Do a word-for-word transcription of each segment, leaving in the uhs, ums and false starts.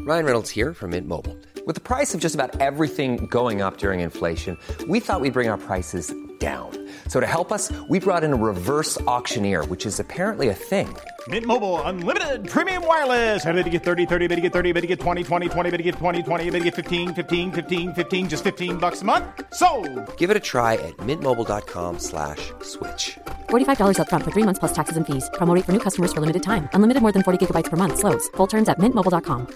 Ryan Reynolds here from Mint Mobile. With the price of just about everything going up during inflation, we thought we'd bring our prices down. So to help us, we brought in a reverse auctioneer, which is apparently a thing. Mint Mobile Unlimited Premium Wireless. How to get thirty, thirty, how to get thirty, how to get twenty, twenty, twenty, how to get twenty, twenty, how to get fifteen, fifteen, fifteen, fifteen, just fifteen bucks a month? Sold! Give it a try at mintmobile.com slash switch. forty-five dollars up front for three months plus taxes and fees. Promo rate for new customers for limited time. Unlimited more than forty gigabytes per month. Slows full terms at mint mobile dot com.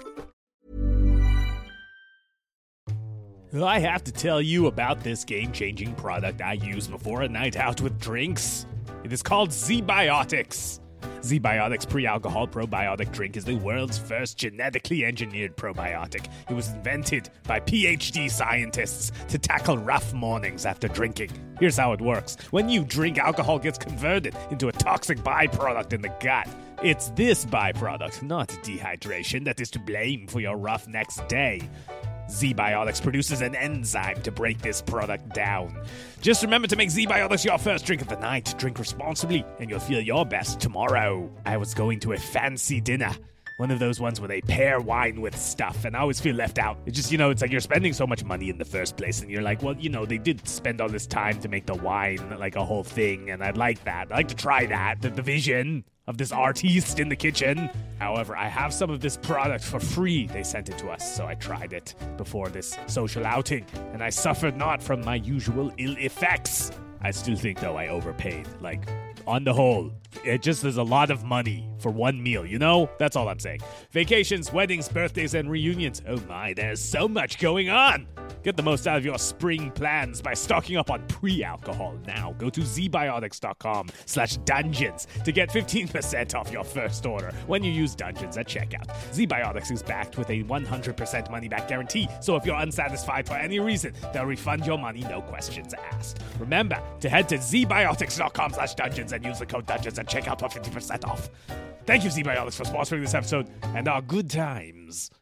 I have to tell you about this game-changing product I use before a night out with drinks. It is called Z-Biotics. Z-Biotics Pre-Alcohol Probiotic Drink is the world's first genetically engineered probiotic. It was invented by P H D scientists to tackle rough mornings after drinking. Here's how it works. When you drink, alcohol gets converted into a toxic byproduct in the gut. It's this byproduct, not dehydration, that is to blame for your rough next day. Z-Biotics produces an enzyme to break this product down. Just remember to make Z-Biotics your first drink of the night. Drink responsibly, and you'll feel your best tomorrow. I was going to a fancy dinner. One of those ones where they pair wine with stuff, and I always feel left out. It's just, you know, it's like you're spending so much money in the first place, and you're like, well, you know, they did spend all this time to make the wine like a whole thing, and I'd like that. I'd like to try that, the, the vision of this artiste in the kitchen. However, I have some of this product for free. They sent it to us, so I tried it before this social outing, and I suffered not from my usual ill effects. I still think, though, I overpaid. Like, on the whole, it just is a lot of money for one meal, you know? That's all I'm saying. Vacations, weddings, birthdays, and reunions. Oh my, there's so much going on. Get the most out of your spring plans by stocking up on pre-alcohol now. Go to zbiotics.com slash dungeons to get fifteen percent off your first order when you use Dungeons at checkout. Z-Biotics is backed with a one hundred percent money-back guarantee, so if you're unsatisfied for any reason, they'll refund your money, no questions asked. Remember to head to zbiotics.com slash dungeons and use the code dungeons at checkout for fifty percent off. Thank you, Z-Biotics, for sponsoring this episode and our good times.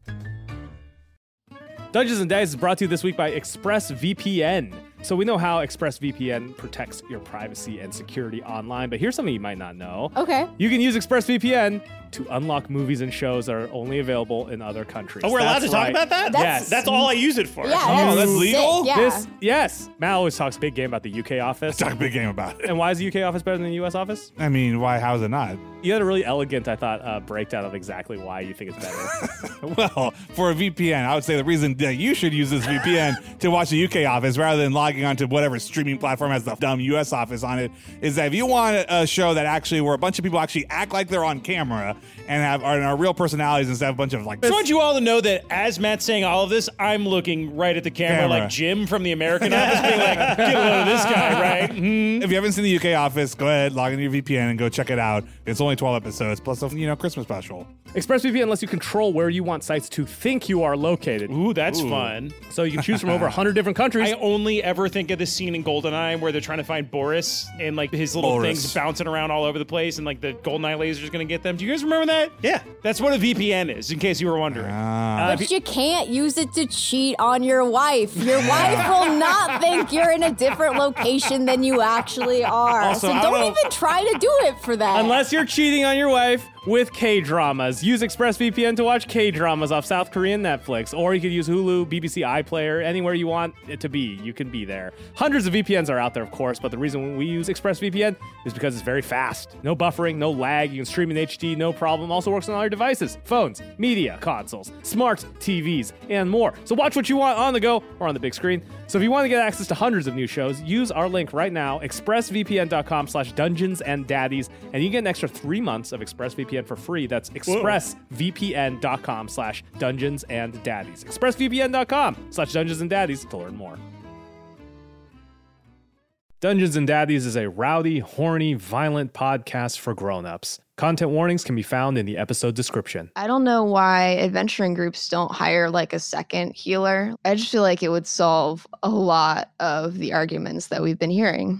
Dungeons and Daddies is brought to you this week by ExpressVPN. So we know how ExpressVPN protects your privacy and security online, but here's something you might not know. Okay. You can use ExpressVPN to unlock movies and shows that are only available in other countries. Oh, we're allowed That's to right. talk about that? That's- Yes. That's all I use it for. Yeah, Oh, that's sick, legal? Yeah. This, yes. Matt always talks big game about the U K office. Talk a big game about it. And why is the U K office better than the U S office? I mean, why? How's it not? You had a really elegant, I thought, uh, breakdown of exactly why you think it's better. Well, for a V P N, I would say the reason that you should use this V P N to watch the U K office rather than logging onto whatever streaming platform has the dumb U S office on it is that if you want a show that actually where a bunch of people actually act like they're on camera and have are, are real personalities instead of a bunch of like. I just want you all to know that as Matt's saying all of this, I'm looking right at the camera, Camera. like Jim from the American Office, being like, get a load of this guy, right? Mm-hmm. If you haven't seen the U K office, go ahead, log into your V P N and go check it out. It's only twelve episodes plus a you know Christmas special. ExpressVPN lets you control where you want sites to think you are located. Ooh, that's fun. So you can choose from over one hundred different countries. I only ever think of this scene in GoldenEye where they're trying to find Boris and like his little Boris. things bouncing around all over the place and like the GoldenEye laser's gonna get them. Do you guys remember that? Yeah. That's what a V P N is, in case you were wondering. Ah. But you can't use it to cheat on your wife. Your wife will not think you're in a different location than you actually are. Also, so I don't don't know- even try to do it for that. Unless you're cheating on your wife with K-dramas. Use ExpressVPN to watch K-dramas off South Korean Netflix. Or you could use Hulu, B B C iPlayer, anywhere you want it to be. You can be there. Hundreds of V P Ns are out there, of course, but the reason we use ExpressVPN is because it's very fast. No buffering, no lag. You can stream in H D, no problem. Also works on all your devices, phones, media consoles, smart T Vs, and more. So watch what you want on the go or on the big screen. So if you want to get access to hundreds of new shows, use our link right now, expressvpn.com slash dungeons and daddies, and you can get an extra three months of ExpressVPN for free. That's expressvpn.com slash dungeons and daddies. expressvpn.com slash dungeons and daddies to learn more. Dungeons and Daddies is a rowdy, horny, violent podcast for grown-ups. Content warnings can be found in the episode description. I don't know why adventuring groups don't hire like a second healer. I just feel like it would solve a lot of the arguments that we've been hearing.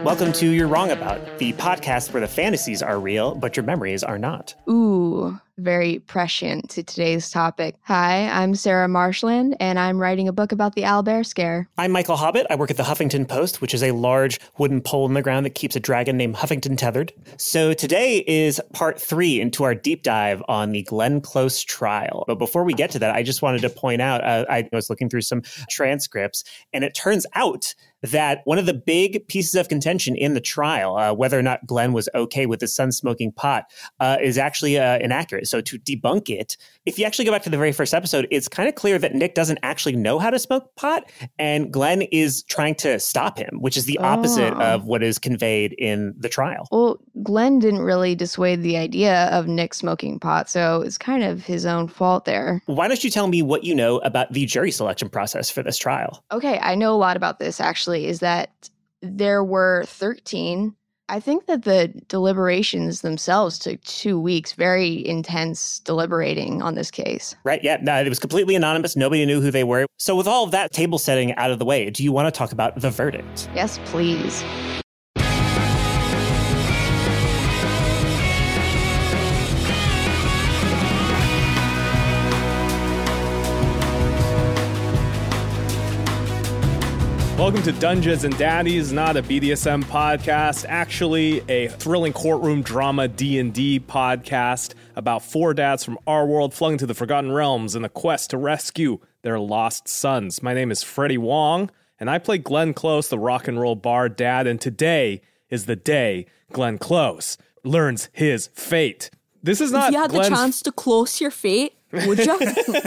Welcome to You're Wrong About, the podcast where the fantasies are real, but your memories are not. Ooh, very prescient to today's topic. Hi, I'm Sarah Marshland, and I'm writing a book about the owlbear scare. I'm Michael Hobbit. I work at the Huffington Post, which is a large wooden pole in the ground that keeps a dragon named Huffington tethered. So today is part three into our deep dive on the Glenn Close trial. But before we get to that, I just wanted to point out, uh, I was looking through some transcripts, and it turns out that one of the big pieces of contention in the trial, uh, whether or not Glenn was okay with his son smoking pot, uh, is actually uh, inaccurate. So to debunk it, if you actually go back to the very first episode, it's kind of clear that Nick doesn't actually know how to smoke pot, and Glenn is trying to stop him, which is the opposite Oh. of what is conveyed in the trial. Well, Glenn didn't really dissuade the idea of Nick smoking pot, so it's kind of his own fault there. Why don't you tell me what you know about the jury selection process for this trial? Okay, I know a lot about this actually, is that there were thirteen. I think that the deliberations themselves took two weeks, very intense deliberating on this case. Right, yeah, no, it was completely anonymous. Nobody knew who they were. So with all of that table setting out of the way, do you want to talk about the verdict? Yes, please. Welcome to Dungeons and Daddies, not a B D S M podcast, actually a thrilling courtroom drama D and D podcast about four dads from our world flung into the Forgotten Realms in a quest to rescue their lost sons. My name is Freddie Wong, and I play Glenn Close, the rock and roll bar dad, and today is the day Glenn Close learns his fate. This is not If you had Glenn's the chance to close your fate, would you?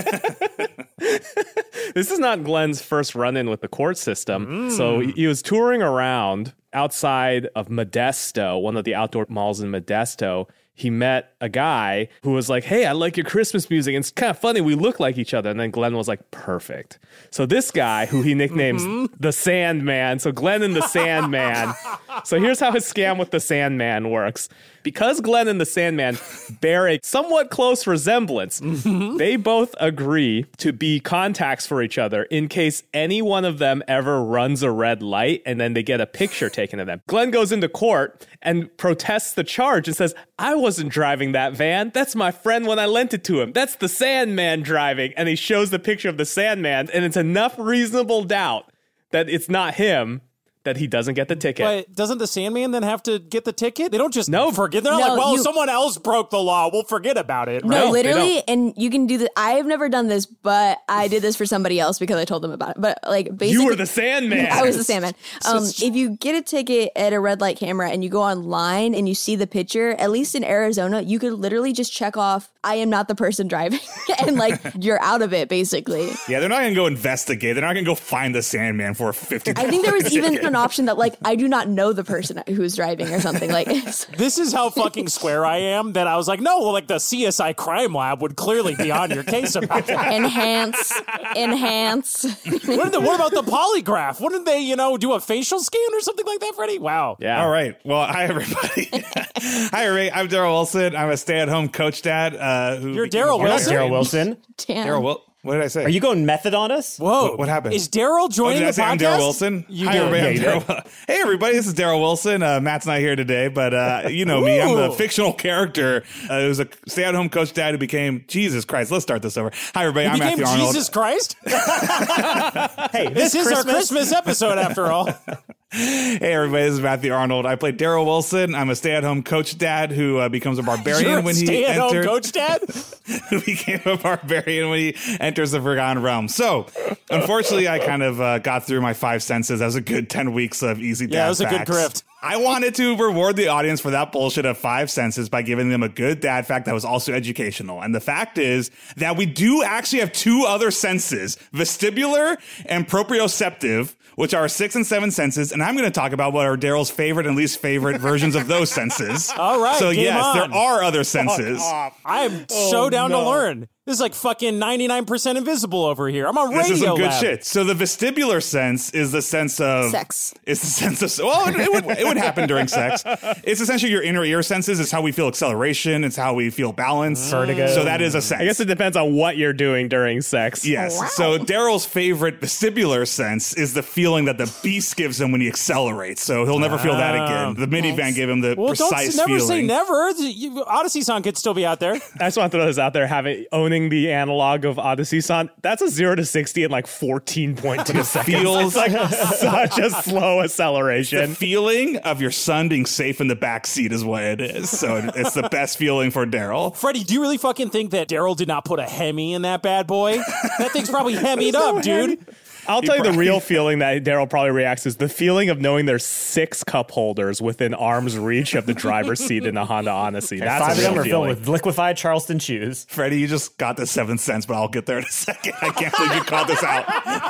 This is not Glenn's first run-in with the court system. Mm. So he was touring around outside of Modesto, one of the outdoor malls in Modesto. He met a guy who was like, hey, I like your Christmas music. And it's kind of funny. We look like each other. And then Glenn was like, perfect. So this guy, who he nicknames mm-hmm. the Sandman. So Glenn and the Sandman. So here's how his scam with the Sandman works. Because Glenn and the Sandman bear a somewhat close resemblance, mm-hmm. they both agree to be contacts for each other in case any one of them ever runs a red light and then they get a picture taken of them. Glenn goes into court and protests the charge and says, I wasn't driving that van. That's my friend when I lent it to him. That's the Sandman driving. And he shows the picture of the Sandman, and it's enough reasonable doubt that it's not him that he doesn't get the ticket. But doesn't the Sandman then have to get the ticket? They don't just no. forget. They're not No, like, well, you- someone else broke the law. We'll forget about it. No, right? literally, and you can do that. I've never done this, but I did this for somebody else because I told them about it. But like, basically, You were the Sandman. I was the Sandman. Um, if you get a ticket at a red light camera and you go online and you see the picture, at least in Arizona, you could literally just check off, I am not the person driving, and like you're out of it, basically. Yeah, they're not going to go investigate. They're not going to go find the Sandman for a fifty dollars I think there was ticket. even an option that like I do not know the person who's driving or something like. This is how fucking square I am that I was like, no, well, like the C S I crime lab would clearly be on your case about that. enhance, enhance. What, the, what about the polygraph? Wouldn't they, you know, do a facial scan or something like that, Freddie? Wow. Yeah. All right. Well, hi, everybody. Hi, everybody. I'm Daryl Wilson. I'm a stay-at-home coach dad. Uh, who You're Daryl You're not Wilson? Daryl Wilson. Damn. Daryl Wil- What did I say? Are you going method on us? Whoa. What- what happened? Is Daryl Oh, joining did I the say podcast? I'm Daryl Wilson? You Hi, did. everybody. Yeah, I'm you Daryl Wil- Hey, everybody. This is Daryl Wilson. Uh, Matt's not here today, but uh, you know me. I'm the Ooh. fictional character uh, who's a stay-at-home coach dad who became Jesus Christ. Let's start this over. Hi, everybody. He I'm became Matthew Arnold. Jesus Christ? Hey, This is our Christmas episode, after all. Hey, everybody. This is Matthew Arnold. I play Daryl Wilson. I'm a stay-at-home coach dad who uh, becomes a barbarian You're a when he stay-at-home entered. coach dad? Who became a barbarian when he enters the Forgotten Realm. So, unfortunately, I kind of uh, got through my five senses. That was a good ten weeks of easy dad Yeah, it was a good facts. grift. I wanted to reward the audience for that bullshit of five senses by giving them a good dad fact that was also educational. And the fact is that we do actually have two other senses, vestibular and proprioceptive, which are six and seven senses. And I'm going to talk about what are Daryl's favorite and least favorite versions of those senses. All right, So, game yes, on. there are other senses. I am so down to learn. This is like fucking ninety-nine percent invisible over here. I'm on radio This is some good lab. shit. So the vestibular sense is the sense of Sex. It's the sense of well, it, it would it would happen during sex. It's essentially your inner ear senses. It's how we feel acceleration. It's how we feel balance. Vertigo. So that is a sense. I guess it depends on what you're doing during sex. Yes. So Daryl's favorite vestibular sense is the feeling that the beast gives him when he accelerates. So he'll never feel that again. The minivan Nice. gave him the Well, precise don't never feeling. say never. You- Odyssey song could still be out there. I just want to throw this out there, having owning the analog of Odyssey Son. That's a zero to sixty in like fourteen point two seconds. feels- It's like such a slow acceleration. The feeling of your son being safe in the back seat is what it is. So it's the best feeling for Daryl. Freddie, do you really fucking think that Daryl did not put a Hemi in that bad boy? That thing's probably Hemied up, dude. I'll tell you the probably- real feeling that Daryl probably reacts is the feeling of knowing there's six cup holders within arm's reach of the driver's seat in a Honda Odyssey. That's Five a of them real are filled feeling. with liquefied Charleston shoes. Freddie, you just got the seventh sense, but I'll get there in a second. I can't believe you called this out.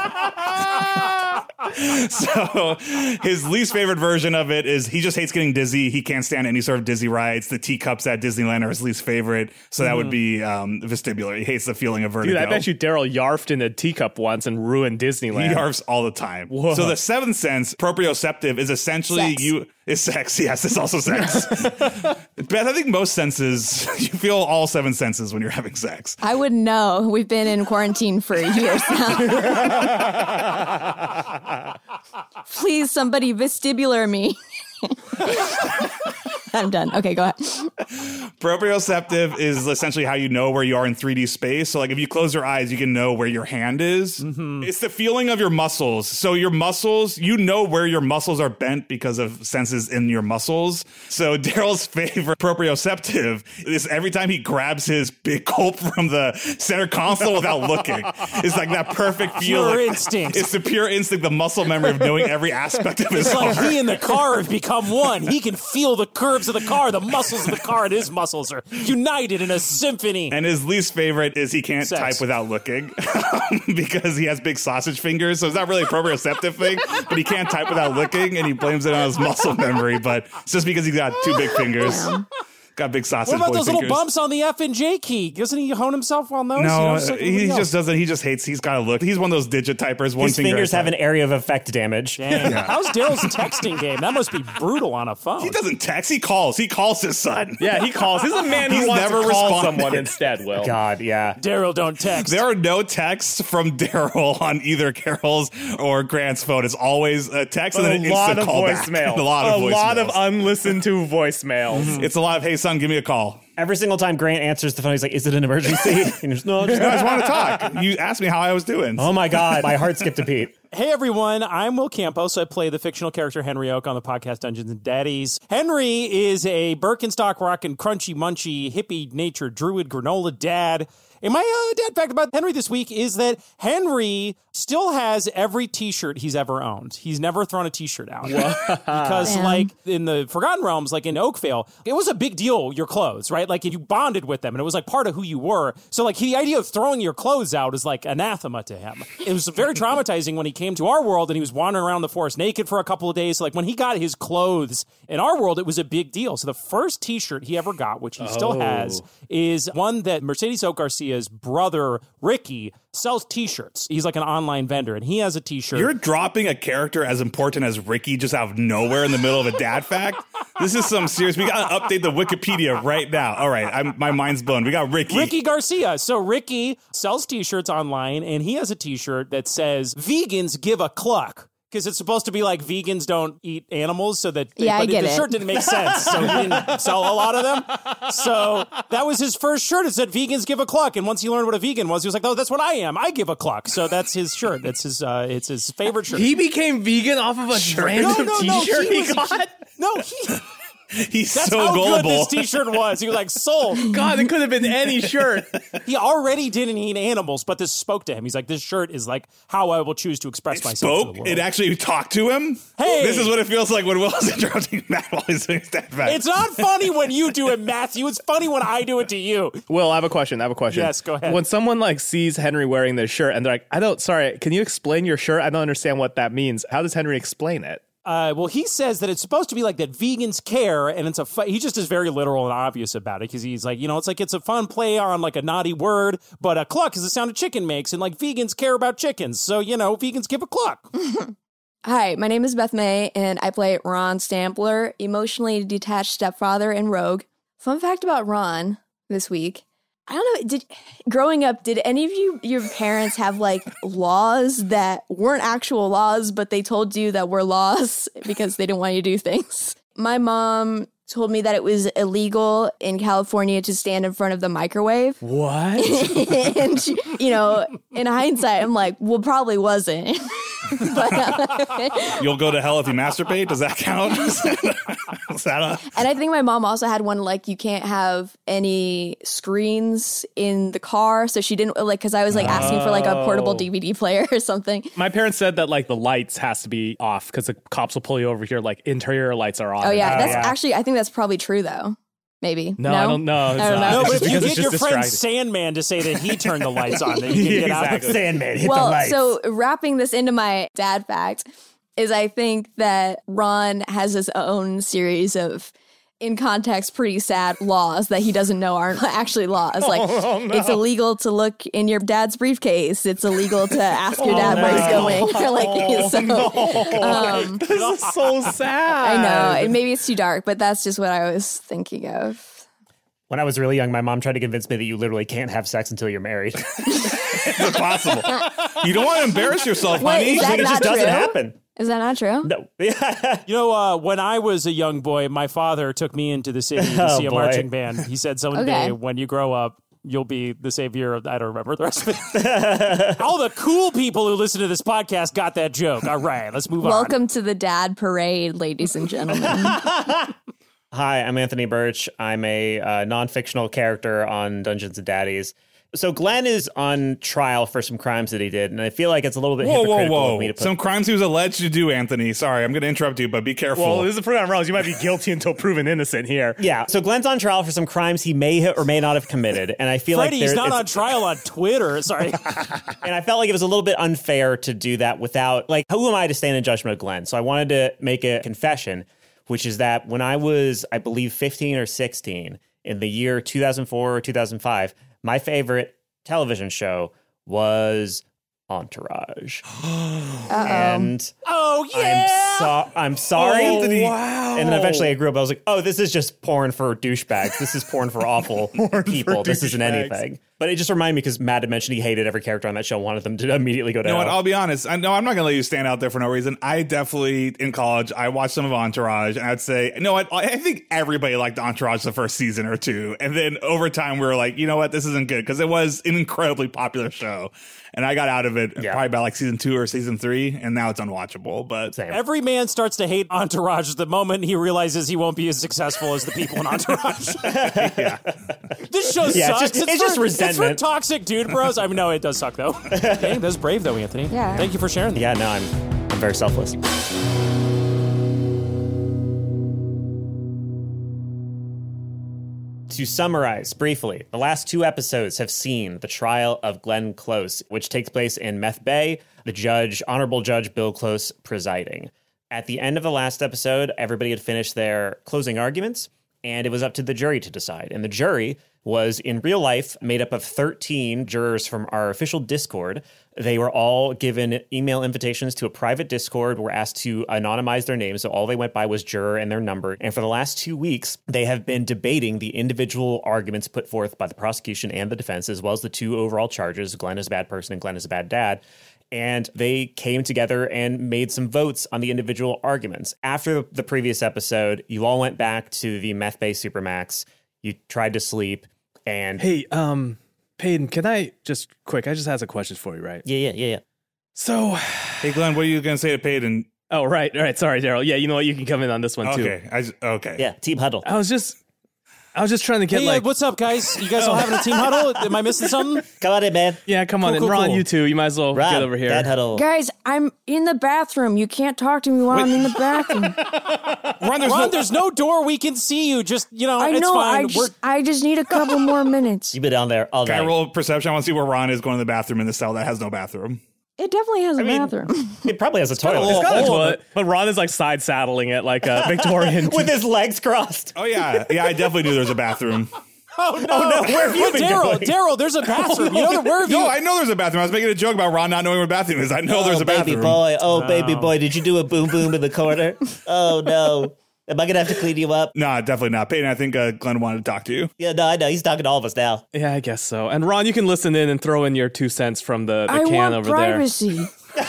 So his least favorite version of it is he just hates getting dizzy. He can't stand any sort of dizzy rides. The teacups at Disneyland are his least favorite. So that would be um, vestibular. He hates the feeling of vertigo. Dude, I bet you Daryl yarfed in a teacup once and ruined Disneyland. He yarfs all the time. Whoa. So the seventh sense, proprioceptive, is essentially Sex. you is sex. Yes, it's also sex. Beth, I think most senses, you feel all seven senses when you're having sex. I wouldn't know. We've been in quarantine for years now. Please, somebody vestibular me. I'm done. Okay, go ahead. Proprioceptive is essentially how you know where you are in three D space. So like if you close your eyes, you can know where your hand is. Mm-hmm. It's the feeling of your muscles. So your muscles, you know where your muscles are bent because of senses in your muscles. So Daryl's favorite proprioceptive is every time he grabs his big gulp from the center console without looking. It's like that perfect feeling. Pure instinct. It's the pure instinct, the muscle memory of knowing every aspect of his It's like car. he and the car have become one. He can feel the curves of the car. The muscles of the car and his muscles are united in a symphony. And his least favorite is he can't Sex. type without looking because he has big sausage fingers. So it's not really a proprioceptive thing, but he can't type without looking, and he blames it on his muscle memory. But it's just because he's got two big fingers. Got big sausage What about boy those fingers. little bumps on the F and J key? Doesn't he hone himself well those? You know, No, just like he everybody just else. doesn't. He just hates. He's got to look. He's one of those digit typers. One His finger fingers at a have time. an area of effect damage. Dang. How's Daryl's texting game? That must be brutal on a phone. He doesn't text. He calls. He calls his son. Yeah, he calls. He's a man who He's wants never to call responded. someone instead, Will. God, yeah. Daryl, don't text. There are no texts from Daryl on either Carol's or Grant's phone. It's always a text But and a then an lot instant of callback. voicemail. A lot of a lot of voicemails. unlistened to voicemails. It's a lot of, hey, son, give me a call. Every single time Grant answers the phone, he's like, is it an emergency? And he's, no, just, I just want to talk. You asked me how I was doing. oh my God, my heart skipped a beat. Hey everyone, I'm Will Campos. I play the fictional character Henry Oak on the podcast Dungeons and Daddies. Henry is a Birkenstock rockin' crunchy munchy hippie nature druid granola dad. And my uh, dad fact about Henry this week is that Henry still has every t-shirt he's ever owned. He's never thrown a t-shirt out. Because Damn. like in the Forgotten Realms, like in Oakvale, it was a big deal, your clothes, right? Like you bonded with them and it was like part of who you were. So like the idea of throwing your clothes out is like anathema to him. It was very traumatizing when he came to our world and he was wandering around the forest naked for a couple of days. So like when he got his clothes in our world, it was a big deal. So the first t-shirt he ever got, which he still has, is one that Mercedes Oak Garcia's brother, Ricky, sells t-shirts. He's like an online vendor and he has a t-shirt. You're dropping a character as important as Ricky just out of nowhere in the middle of a dad fact? This is some serious. We got to update the Wikipedia right now. All right, I'm, my mind's blown. We got Ricky. Ricky Garcia. So Ricky sells t-shirts online and he has a t-shirt that says vegans give a cluck. Because it's supposed to be like vegans don't eat animals, so that they, Yeah, I but get the it. shirt didn't make sense, so he didn't sell a lot of them. So that was his first shirt. It said vegans give a cluck, and once he learned what a vegan was, he was like, "Oh, that's what I am. I give a cluck." So that's his shirt. That's his. Uh, it's his favorite shirt. He became vegan off of a random no, no, no, t-shirt he he, was- got? no, he. He's That's so how gullible. good this t-shirt was. He was like, sold. God, it could have been any shirt. He already didn't eat animals, but this spoke to him. He's like, this shirt is like how I will choose to express It myself to spoke. the world. It actually talked to him. Hey! This is what it feels like when Will is interrupting Matt while he's doing his dad fact. It's not funny when you do it, Matthew. It's funny when I do it to you. Will, I have a question. I have a question. Yes, go ahead. When someone like sees Henry wearing this shirt and they're like, I don't, sorry, can you explain your shirt? I don't understand what that means. How does Henry explain it? Uh, well, he says that it's supposed to be like that vegans care, and it's a fu- he just is very literal and obvious about it because he's like, you know, it's like it's a fun play on like a naughty word, but a cluck is the sound a chicken makes, and like vegans care about chickens, so you know, vegans give a cluck. Hi, my name is Beth May, and I play Ron Stampler, emotionally detached stepfather in Rogue. Fun fact about Ron this week. I don't know, did growing up, did any of you, your parents have like laws that weren't actual laws, but they told you that were laws because they didn't want you to do things? My mom told me that it was illegal in California to stand in front of the microwave. What? And, she, you know, in hindsight, I'm like, well, probably wasn't. But, uh, You'll go to hell if you masturbate? Does that count? Is that a- and I think my mom also had one, like, you can't have any screens in the car. So she didn't, like, because I was, like, asking for, like, a portable D V D player or something. My parents said that, like, the lights has to be off because the cops will pull you over here, like, interior lights are on. Oh, yeah. And- That's yeah. actually, I think that's probably true, though. Maybe. No, I don't know. It's I don't not. know. No, It's but just if you because it's get your just friend distracting. Sandman to say that he turned the lights on, then you can get out. Exactly. Sandman, hit Well, the lights. so wrapping this into my dad fact is I think that Ron has his own series of, in context, pretty sad laws that he doesn't know aren't actually laws. Like, Oh, no. it's illegal to look in your dad's briefcase. It's illegal to ask your dad Oh, where he's no. going. Or like, so, no. um, This is so sad. I know. And maybe it's too dark, but that's just what I was thinking of. When I was really young, my mom tried to convince me that you literally can't have sex until you're married. It's impossible. You don't want to embarrass yourself, Wait, honey. is that it not just doesn't true? happen. Is that not true? No. You know, uh, when I was a young boy, my father took me into the city to Oh, see a boy. marching band. He said, someday Okay. when you grow up, you'll be the savior of, I don't remember the rest of it. All the cool people who listen to this podcast got that joke. All right, let's move on. Welcome to the dad parade, ladies and gentlemen. Hi, I'm Anthony Birch. I'm a uh, non-fictional character on Dungeons and Daddies. So Glenn is on trial for some crimes that he did, and I feel like it's a little bit Whoa, whoa, hypocritical of me whoa. to put... Some crimes he was alleged to do, Anthony. Sorry, I'm going to interrupt you, but be careful. Well, this is a proven wrong. You might be guilty until proven innocent here. Yeah, so Glenn's on trial for some crimes he may ha- or may not have committed, and I feel Freddie, like he's there- not it's- on trial on Twitter. Sorry. And I felt like it was a little bit unfair to do that without, like, who am I to stand in judgment of Glenn? So I wanted to make a confession, which is that when I was, I believe, fifteen or sixteen, in the year two thousand four or two thousand five, my favorite television show was Entourage. And Oh, yeah. I'm, so- I'm sorry. Oh, wow. And then eventually I grew up, I was like, oh, this is just porn for douchebags. This is porn for awful people. This isn't douchebags. anything. But it just reminded me because Matt had mentioned he hated every character on that show, wanted them to immediately go to You know what? hell. I'll be honest. I know I'm not going to let you stand out there for no reason. I definitely, in college, I watched some of Entourage, and I'd say, you know what? I think everybody liked Entourage the first season or two. And then over time, we were like, you know what? This isn't good because it was an incredibly popular show. And I got out of it Yeah. probably about like season two or season three, and now it's unwatchable. But Same. Every man starts to hate Entourage the moment he realizes he won't be as successful as the people in Entourage. This show Yeah, it's sucks. just- it's just for, resentment. It's for toxic dude bros. I mean, no, it does suck, though. Dang, that's brave, though, Anthony. Yeah. Thank you for sharing that. Yeah, no, I'm, I'm very selfless. To summarize briefly, the last two episodes have seen the trial of Glenn Close, which takes place in Meth Bay, the judge, Honorable Judge Bill Close, presiding. At the end of the last episode, everybody had finished their closing arguments, and it was up to the jury to decide. And the jury was, in real life, made up of thirteen jurors from our official Discord. They were all given email invitations to a private Discord, were asked to anonymize their names, so all they went by was juror and their number. And for the last two weeks, they have been debating the individual arguments put forth by the prosecution and the defense, as well as the two overall charges, Glenn is a bad person and Glenn is a bad dad. And they came together and made some votes on the individual arguments. After the previous episode, you all went back to the Meth Bay Supermax. You tried to sleep, and Hey, um, Peyton, can I just quick? I just has a question for you, right? yeah, yeah, yeah, yeah. So, hey, Glenn, what are you going to say to Peyton? oh, right, right. Sorry, Daryl. Yeah, you know what? You can come in on this one too. Okay. I just, okay. Yeah, team huddle. I was just, I was just trying to get Hey, like, uh, what's up, guys? You guys all having a team huddle? Am I missing something? Come on in, man. yeah, come on, Cool, and cool, Ron, cool. you too. You might as well Rob, get over here. dad huddle. Guys, I'm in the bathroom. You can't talk to me while I'm in the bathroom. Ron, there's Ron, no, there's no door. We can see you. Just, you know, I it's know. fine. I just, I just need a couple more minutes. You've been down there all Can I night. roll perception? I want to see where Ron is going to the bathroom in the cell that has no bathroom. It definitely has a I mean, bathroom. It probably has a toilet. It's got a Oh, toilet, but Ron is like side saddling it like a Victorian. with his legs crossed. Oh, yeah. Yeah, I definitely knew there was a bathroom. Oh no! Oh, no, where have you But been Daryl, going? Daryl, there's a bathroom. You know, where have you? No, I know there's a bathroom. I was making a joke about Ron not knowing where a bathroom is. I know there's a bathroom. Baby boy, oh, baby boy, did you do a boom boom in the corner? Oh, no. Am I going to have to clean you up? No, definitely not. Peyton, I think uh, Glenn wanted to talk to you. Yeah, no, I know. He's talking to all of us now. Yeah, I guess so. And Ron, you can listen in and throw in your two cents from the, the I can want over privacy.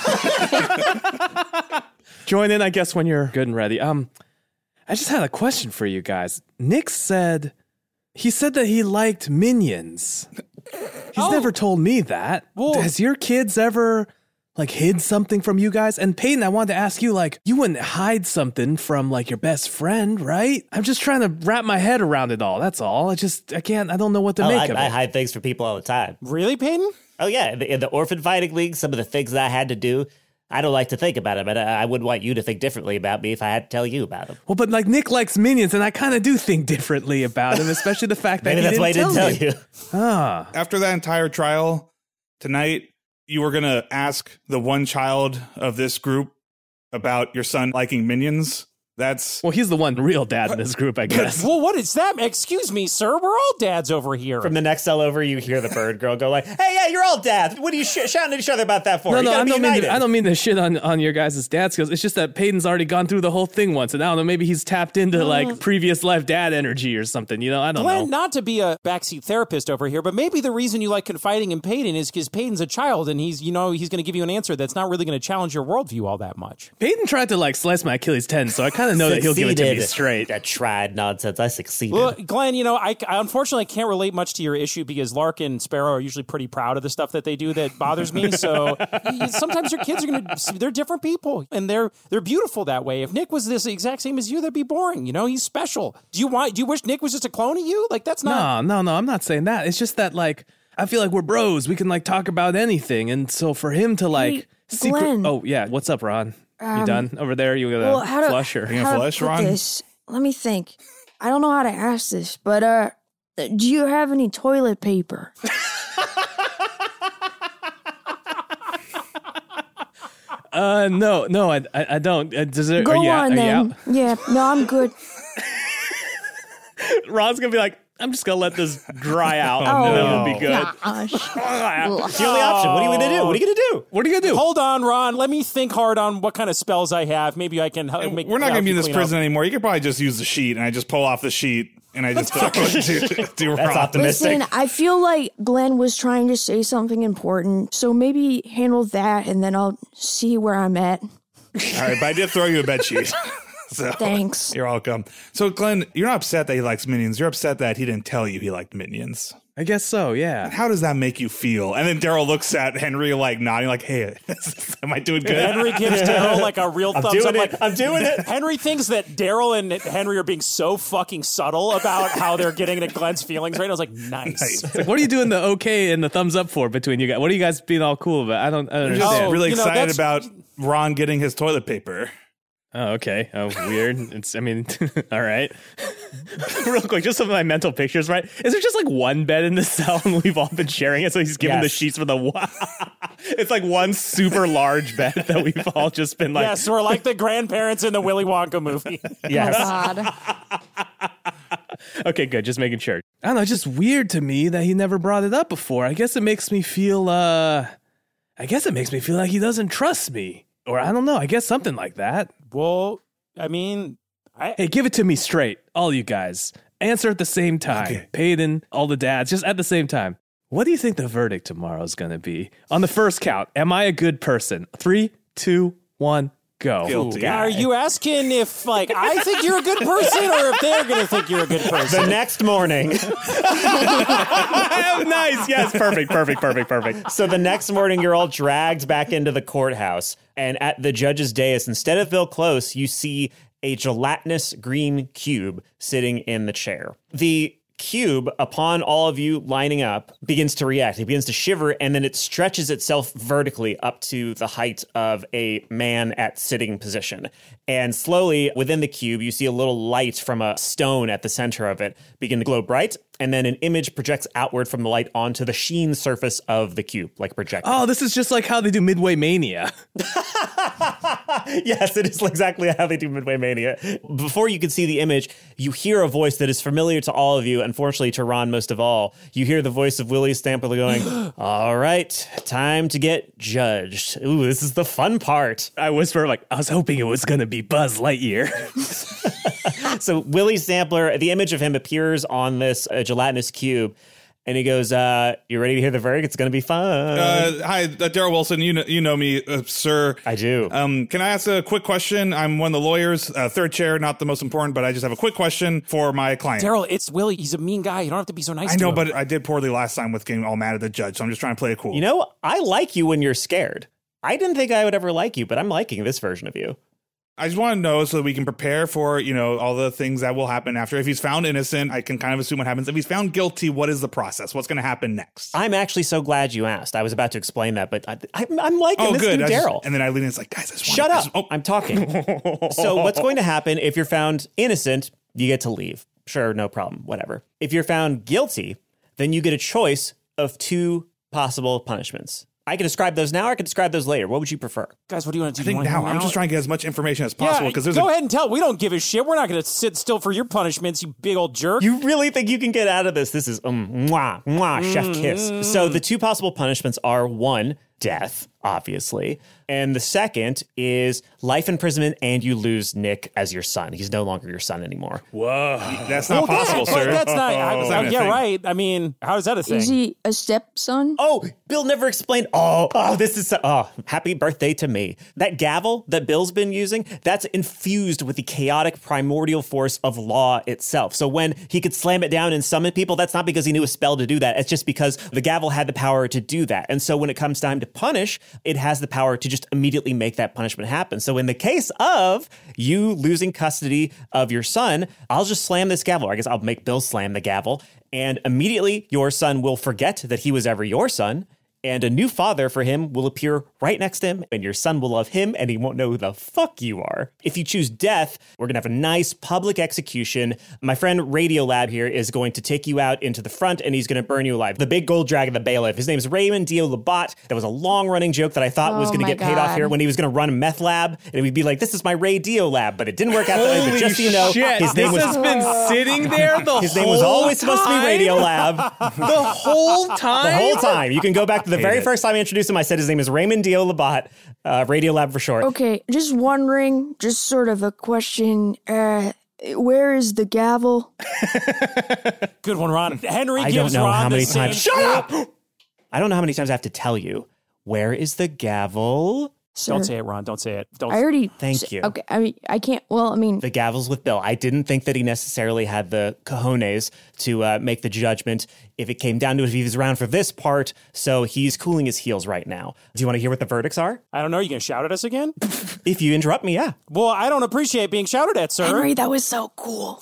there. Join in, I guess, when you're good and ready. Um, I just had a question for you guys. Nick said he said that he liked Minions. He's Oh. never told me that. Well- Has your kids ever like hid something from you guys? And Peyton, I wanted to ask you, like, you wouldn't hide something from like your best friend, right? I'm just trying to wrap my head around it all. That's all. I just I can't. I don't know what to Oh, make I, of I it. hide things from people all the time. Really, Peyton? Oh, yeah. In the, in the orphan fighting league, some of the things that I had to do, I don't like to think about it, but I, I wouldn't want you to think differently about me if I had to tell you about them. Well, but like Nick likes Minions, and I kind of do think differently about him, especially the fact that Maybe he that's didn't why I didn't tell me. you. Ah, After that entire trial tonight, you were going to ask the one child of this group about your son liking Minions. That's well, he's the one real dad in this group, I guess. Well, what is that? Excuse me, sir. We're all dads over here. From the next cell over, you hear the bird girl go like, hey, yeah, you're all dads. What are you sh- shouting at each other about that for? No, You no, gotta I be don't, mean united. to, I don't mean to shit on, on your guys' dad skills. It's just that Peyton's already gone through the whole thing once, and I don't know, maybe he's tapped into like previous life dad energy or something. You know, I don't Glenn, know. not to be a backseat therapist over here, but maybe the reason you like confiding in Peyton is because Peyton's a child, and he's, you know, he's going to give you an answer that's not really going to challenge your worldview all that much. Peyton tried to like slice my Achilles tendon, so I kind of know that he'll give it to me Succeeded. straight. That tried nonsense. I succeeded. Well, Glenn, you know, I, I unfortunately can't relate much to your issue because Lark and Sparrow are usually pretty proud of the stuff that they do that bothers me. So y- sometimes your kids are going to, they're different people and they're they're beautiful that way. If Nick was this exact same as you, that'd be boring. You know, he's special. Do you want? Do you wish Nick was just a clone of you? Like that's not. No, no, no, I'm not saying that. It's just that like I feel like we're bros. We can like talk about anything, and so for him to like Hey, secret. Glenn. Oh yeah, what's up, Ron? you Um, done over there? You gonna Well, how to, flush or? gonna how to flush, put Ron? this? Let me think. I don't know how to ask this, but uh, do you have any toilet paper? Uh, no, no, I, I, I don't. Uh, does it? Go are you, on are then. You out? Yeah, no, I'm good. Ron's gonna be like, I'm just gonna let this dry out, Oh, and then it'll be good. Gosh. It's the only option. What are you going to do? What are you going to do? What are you gonna do? Hold on, Ron. Let me think hard on what kind of spells I have. Maybe I can help make. we're not help going to be in you this clean prison up. anymore. You could probably just use the sheet, and I just pull off the sheet, and I just fucking do, do That's Ron. optimistic. Listen, I feel like Glenn was trying to say something important, so maybe handle that, and then I'll see where I'm at. All right, but I did throw you a bed sheet. So Thanks. you're welcome. So, Glenn, you're not upset that he likes Minions. You're upset that he didn't tell you he liked Minions. I guess so. Yeah. How does that make you feel? And then Daryl looks at Henry like nodding, like, "Hey, am I doing good?" Henry gives Daryl like a real I'm thumbs doing up. it. Like, I'm doing it. Henry thinks that Daryl and Henry are being so fucking subtle about how they're getting into Glenn's feelings right now. I was like, nice. It's like, what are you doing the okay and the thumbs up for between you guys? What are you guys being all cool about? I don't, I don't I'm just understand. Oh, really you know, excited that's- about Ron getting his toilet paper. Oh, okay. Oh, weird. It's, I mean, all right. Real quick, just some of my mental pictures, right? Is there just like one bed in the cell and we've all been sharing it? So he's giving the Yes. sheets for the one. It's like one super large bed that we've all just been like. Yes, we're like the grandparents in the Willy Wonka movie. Yes. God. Okay, good. Just making sure. I don't know. It's just weird to me that he never brought it up before. I guess it makes me feel, uh, I guess it makes me feel like he doesn't trust me. Or I don't know. I guess something like that. Well, I mean, I, Hey, give it to me straight. All you guys. Answer at the same time. Okay. Peyton, all the dads, just at the same time. What do you think the verdict tomorrow is going to be? On the first count, am I a good person? Three, two, one, go. Guilty. are you asking if, like, I think you're a good person or if they're going to think you're a good person? The next morning. Nice. Yes. Perfect. Perfect. Perfect. Perfect. So the next morning, you're all dragged back into the courthouse. And at the judge's dais, instead of Bill Close, you see a gelatinous green cube sitting in the chair. The cube, upon all of you lining up, begins to react. It begins to shiver, and then it stretches itself vertically up to the height of a man at sitting position. And slowly, within the cube, you see a little light from a stone at the center of it begin to glow bright, and then an image projects outward from the light onto the sheen surface of the cube, like a projector. Oh, this is just like how they do Midway Mania. Yes, it is exactly how they do Midway Mania. Before you can see the image, you hear a voice that is familiar to all of you, unfortunately to Ron most of all. You hear the voice of Willie Stamper going, all right, time to get judged. Ooh, this is the fun part. I whisper, like, I was hoping it was going to be Buzz Lightyear. So Willie Sampler, the image of him appears on this uh, gelatinous cube. And he goes, uh, you ready to hear the verdict? It's going to be fun. Uh, hi, uh, Daryl Wilson. You know, you know me, uh, sir. I do. Um, can I ask a quick question? I'm one of the lawyers, uh, third chair, not the most important, but I just have a quick question for my client. Daryl, it's Willie. He's a mean guy. You don't have to be so nice I to know, him. but I did poorly last time with getting all mad at the judge, so I'm just trying to play it cool. You know, I like you when you're scared. I didn't think I would ever like you, but I'm liking this version of you. I just want to know so that we can prepare for, you know, all the things that will happen after. If he's found innocent, I can kind of assume what happens. If he's found guilty, what is the process? What's going to happen next? I'm actually so glad you asked. I was about to explain that, but I, I, I'm liking oh, this good. new Daryl. And then Eileen is like, guys, I just Shut wanna, up. I just, oh. I'm talking. So what's going to happen if you're found innocent, you get to leave. Sure, no problem, whatever. If you're found guilty, then you get a choice of two possible punishments. I can describe those now, or I can describe those later. What would you prefer? Guys, what do you want to do? I think you now, now I'm just trying to get as much information as possible. Yeah, because there's go a- ahead and tell. We don't give a shit. We're not going to sit still for your punishments, you big old jerk. You really think you can get out of this? This is um, mwah, mwah, chef kiss. So the two possible punishments are, one, death, obviously. And the second is life imprisonment, and you lose Nick as your son. He's no longer your son anymore. Whoa. That's not well, possible, that, sir. That's not. I, That's not I, a yeah, thing. right. I mean, how is that a thing? Is he a stepson? Oh, Bill never explained. Oh, oh, this is so, oh, happy birthday to me. That gavel that Bill's been using, that's infused with the chaotic primordial force of law itself. So when he could slam it down and summon people, that's not because he knew a spell to do that. It's just because the gavel had the power to do that. And so when it comes time to punish, it has the power to just immediately make that punishment happen. So in the case of you losing custody of your son, I'll just slam this gavel. I guess I'll make Bill slam the gavel. And immediately your son will forget that he was ever your son. And a new father for him will appear right next to him, and your son will love him, and he won't know who the fuck you are. If you choose death, we're going to have a nice public execution. My friend Radiolab here is going to take you out into the front, and he's going to burn you alive. The big gold dragon, the bailiff. His name is Raymond Dio Labat. That was a long-running joke that I thought Oh was going to my get paid off God. here when he was going to run a meth lab, and it would be like, this is my Ray Dio lab, but it didn't work out that way. But Holy just so you know, shit. his name this was... has been sitting there the His whole name was always supposed to be time? Radiolab. The whole time? The whole time. You can go back to the very it. first time I introduced him. I said his name is Raymond Dio Labat, uh, Radiolab for short. Okay, just wondering, just sort of a question. Uh, where is the gavel? Good one, Ron. Henry I gives don't know Ron how the many same times. Shut up! I don't know how many times I have to tell you. Where is the gavel? Sir, Don't say it, Ron. Don't say it. Don't. I already. Thank s- you. Okay, I mean, I can't. Well, I mean, The gavel's with Bill. I didn't think that he necessarily had the cojones to uh, make the judgment if it came down to it, if he was around for this part. So he's cooling his heels right now. Do you want to hear what the verdicts are? I don't know. You gonna shout at us again? If you interrupt me, yeah. Well, I don't appreciate being shouted at, sir. Henry, that was so cool.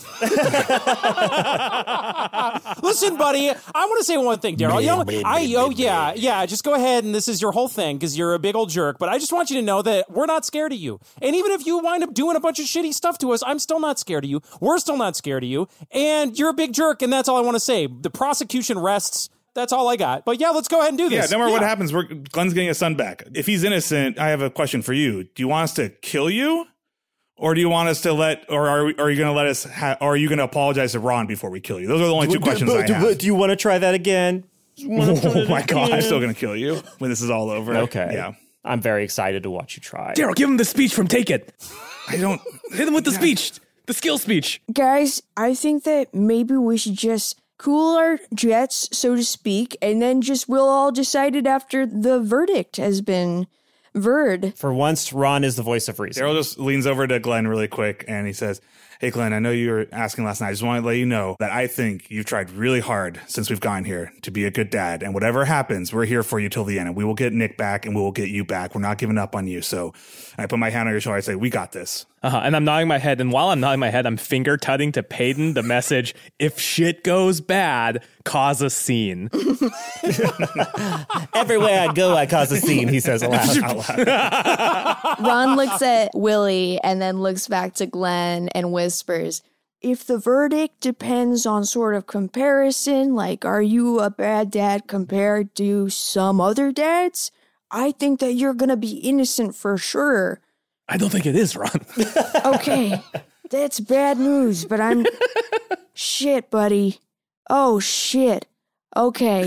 Listen, buddy, I want to say one thing, Daryl. You know, I oh yeah, yeah. Just go ahead, and this is your whole thing because you're a big old jerk. But I just want you to know that we're not scared of you. And even if you wind up doing a bunch of shitty stuff to us, I'm still not scared of you. We're still not scared of you. And you're a big jerk, and that's all I want to say. The prosecution rests. That's all I got. But yeah, let's go ahead and do Yeah, this. no matter what happens, we're, Glenn's getting his son back. If he's innocent, I have a question for you. Do you want us to kill you? Or do you want us to let, or are, we, are you going to let us, ha- or are you going to apologize to Ron before we kill you? Those are the only two questions I have. Do you want to try that again? Oh my God, I'm still going to kill you when this is all over. Okay. Yeah. I'm very excited to watch you try. Daryl, give him the speech from Take It. I don't. Hit him with the speech. The skill speech. Guys, I think that maybe we should just cool our jets, so to speak, and then just we'll all decide it after the verdict has been verred. For once, Ron is the voice of reason. Daryl just leans over to Glenn really quick and he says, hey, Glenn, I know you were asking last night. I just want to let you know that I think you've tried really hard since we've gotten here to be a good dad. And whatever happens, we're here for you till the end. And we will get Nick back and we will get you back. We're not giving up on you. So I put my hand on your shoulder. I say, we got this. Uh-huh. And I'm nodding my head. And while I'm nodding my head, I'm finger tutting to Peyton the message, if shit goes bad, cause a scene. Everywhere I go, I cause a scene, he says aloud. Out loud. Ron looks at Willie and then looks back to Glenn and whispers, if the verdict depends on sort of comparison, like are you a bad dad compared to some other dads, I think that you're going to be innocent for sure. I don't think it is, Ron. Okay, that's bad news, but I'm... Shit, buddy. Oh, shit. Okay.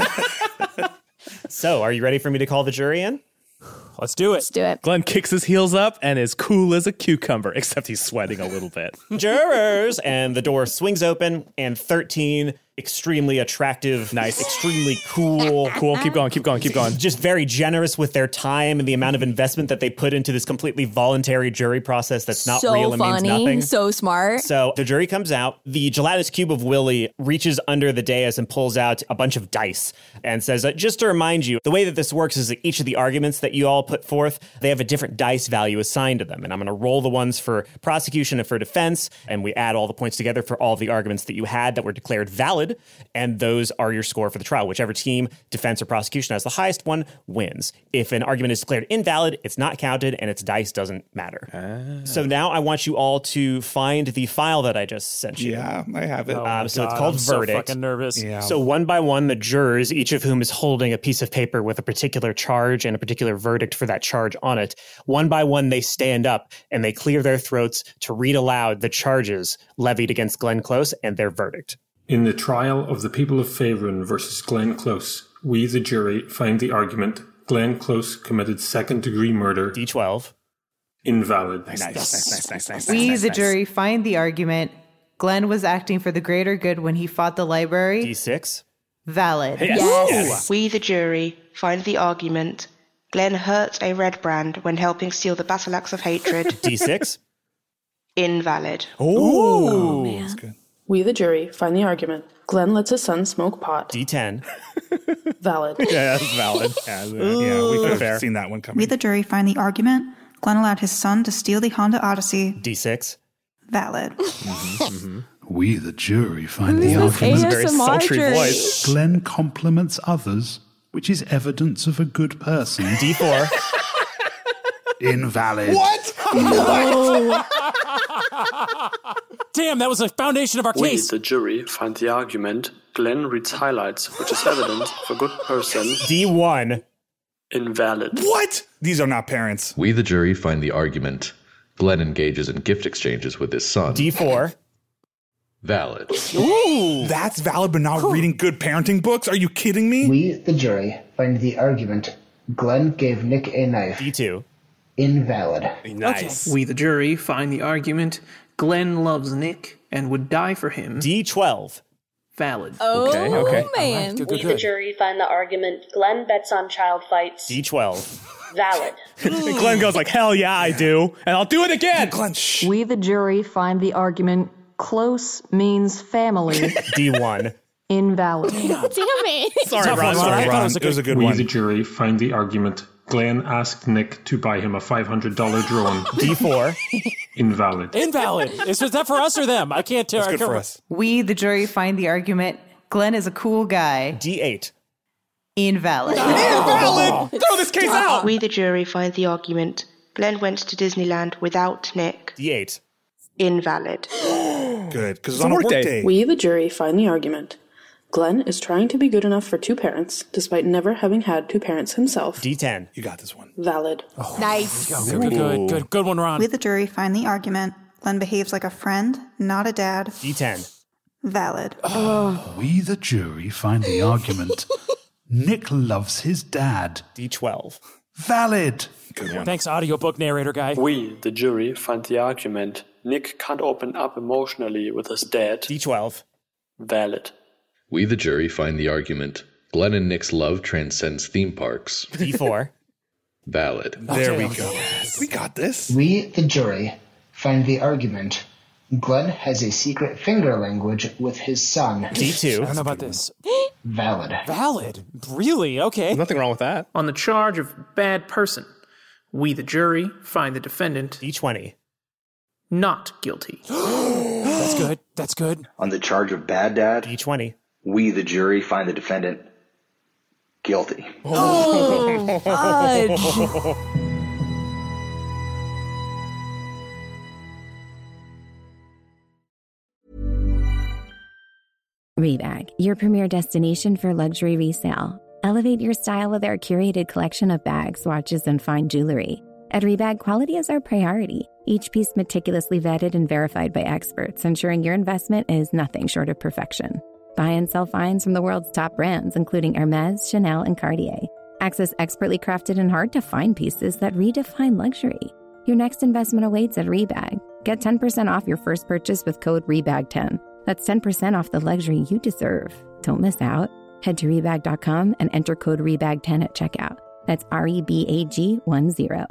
So, are you ready for me to call the jury in? Let's do it. Let's do it. Glenn kicks his heels up and is cool as a cucumber, except he's sweating a little bit. Jurors! And the door swings open, and thirteen extremely attractive, nice, extremely cool. Cool, keep going, keep going, keep going. Just very generous with their time and the amount of investment that they put into this completely voluntary jury process that's not so real and funny, means nothing. So smart. So the jury comes out. The gelatinous cube of Willie reaches under the dais and pulls out a bunch of dice and says, uh, just to remind you, the way that this works is that each of the arguments that you all put forth, they have a different dice value assigned to them. And I'm going to roll the ones for prosecution and for defense. And we add all the points together for all the arguments that you had that were declared valid. And those are your score for the trial. Whichever team, defense or prosecution, has the highest one wins. If an argument is declared invalid, it's not counted and its dice doesn't matter. Ah. So now I want you all to find the file that I just sent you. Yeah, I have it. Oh um, so God, it's called I'm Verdict. So fucking nervous. Yeah. So one by one, the jurors, each of whom is holding a piece of paper with a particular charge and a particular verdict for that charge on it, one by one they stand up and they clear their throats to read aloud the charges levied against Glenn Close and their verdict. In the trial of the people of Faerun versus Glenn Close, we, the jury, find the argument Glenn Close committed second-degree murder. D twelve. Invalid. Nice, nice, nice, nice, nice, nice. We, nice, the nice. jury, find the argument Glenn was acting for the greater good when he fought the library. D six. Valid. Yes. Yes. We, the jury, find the argument Glenn hurt a red brand when helping steal the battle axe of hatred. D six. Invalid. Ooh. Man. That's good. We, the jury, find the argument Glenn lets his son smoke pot. D ten. Valid. Yeah, that's valid. Yeah, yeah, we could have seen that one coming. We, the jury, find the argument Glenn allowed his son to steal the Honda Odyssey. D six. Valid. Mm-hmm, mm-hmm. We, the jury, find Who's the this argument A S M R Very sultry jury? voice. Glenn compliments others, which is evidence of a good person. D four. Invalid. What? No. Damn, that was the foundation of our We, case. the jury, find the argument Glenn reads highlights, which is evidence of a good person. D one. Invalid. What? These are not parents. We, the jury, find the argument Glenn engages in gift exchanges with his son. D four. Valid. Ooh. That's valid, but not reading good parenting books? Are you kidding me? We, the jury, find the argument Glenn gave Nick a knife. D two. Invalid. Nice. We, the jury, find the argument Glenn loves Nick and would die for him. D twelve. Valid. Oh, Okay, okay. man. Good, good, We, good. the jury, find the argument Glenn bets on child fights. D twelve. Valid. Glenn goes like, hell yeah, I do. And I'll do it again. Glenn, shh. We, the jury, find the argument close means family. D one. Invalid. Damn it. Sorry, Tough Ron. one, Sorry, Ron. Ron. That was a It was a good we, one. the jury, find the argument Glenn asked Nick to buy him a five hundred dollars drone. D four. Invalid. Invalid. Is that for us or them? I can't tell. That's I good can't for re- us. We, the jury, find the argument Glenn is a cool guy. D eight. Invalid. Invalid. Throw this case out. We, the jury, find the argument Glenn went to Disneyland without Nick. D eight. Invalid. Good, because it's a on a work work day. day. We, the jury, find the argument Glenn is trying to be good enough for two parents, despite never having had two parents himself. D ten. You got this one. Valid. Nice. Good, good, good, good, good one, Ron. We, the jury, find the argument Glenn behaves like a friend, not a dad. D ten. Valid. We, the jury, find the argument Nick loves his dad. D twelve. Valid. Good one. Thanks, audiobook narrator guy. We, the jury, find the argument Nick can't open up emotionally with his dad. D twelve. Valid. We, the jury, find the argument Glenn and Nick's love transcends theme parks. D four. Valid. There we go. We got this. We, the jury, find the argument Glenn has a secret finger language with his son. D two. I don't know about this. Valid. Valid? Really? Okay. There's nothing wrong with that. On the charge of bad person, we, the jury, find the defendant. D twenty. not guilty. That's good. That's good. On the charge of bad dad, D twenty. We, the jury, find the defendant guilty. Oh, fudge. Rebag, your premier destination for luxury resale. Elevate your style with our curated collection of bags, watches, and fine jewelry. At Rebag, quality is our priority. Each piece meticulously vetted and verified by experts, ensuring your investment is nothing short of perfection. Buy and sell finds from the world's top brands, including Hermes, Chanel, and Cartier. Access expertly crafted and hard-to-find pieces that redefine luxury. Your next investment awaits at Rebag. Get ten percent off your first purchase with code REBAG ten. That's ten percent off the luxury you deserve. Don't miss out. Head to rebag dot com and enter code rebag ten at checkout. That's R E B A G one zero.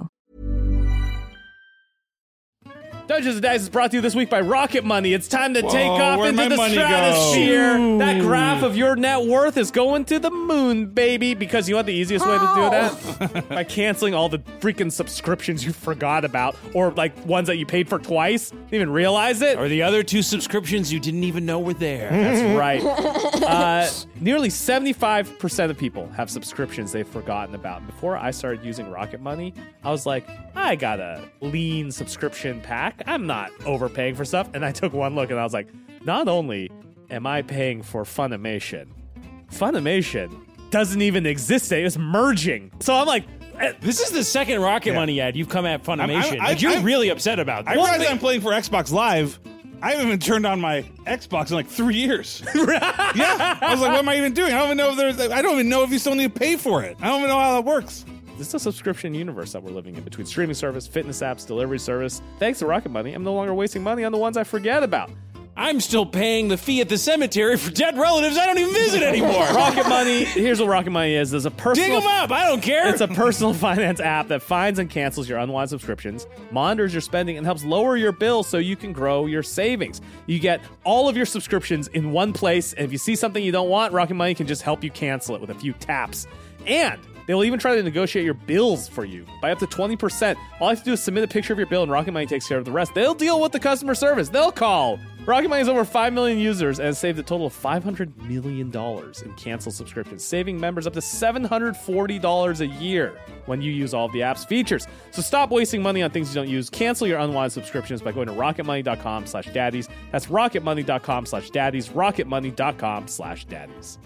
Dungeons and Dice is brought to you this week by Rocket Money. It's time to Whoa, take off where'd into my the money go? stratosphere. Ooh. That graph of your net worth is going to the moon, baby. Because you know what the easiest way to do that? By canceling all the freaking subscriptions you forgot about, or like ones that you paid for twice, didn't even realize it. Or the other two subscriptions you didn't even know were there. That's right. Uh, nearly seventy-five percent of people have subscriptions they've forgotten about. Before I started using Rocket Money, I was like, I got a lean subscription pack. I'm not overpaying for stuff. And I took one look and I was like, not only am I paying for Funimation, Funimation doesn't even exist. It's merging. So I'm like, this is the second Rocket yeah. Money ad you've come at Funimation. I'm, I'm, like, you're I'm, really upset about this. I realize I'm playing for Xbox Live. I haven't even turned on my Xbox in like three years. Yeah. I was like, what am I even doing? I don't even know if there's, I don't even know if you still need to pay for it. I don't even know how that works. This is a subscription universe that we're living in between streaming service, fitness apps, delivery service. Thanks to Rocket Money, I'm no longer wasting money on the ones I forget about. I'm still paying the fee at the cemetery for dead relatives I don't even visit anymore. Rocket Money, here's what Rocket Money is. There's a personal... Dig them up, I don't care. It's a personal finance app that finds and cancels your unwanted subscriptions, monitors your spending, and helps lower your bills so you can grow your savings. You get all of your subscriptions in one place, and if you see something you don't want, Rocket Money can just help you cancel it with a few taps. And they will even try to negotiate your bills for you by up to twenty percent. All you have to do is submit a picture of your bill, and Rocket Money takes care of the rest. They'll deal with the customer service. They'll call. Rocket Money has over five million users and has saved a total of five hundred million dollars in canceled subscriptions, saving members up to seven hundred forty dollars a year when you use all of the app's features. So stop wasting money on things you don't use. Cancel your unwanted subscriptions by going to rocketmoney.com slash daddies. That's rocketmoney.com slash daddies. rocketmoney.com slash daddies.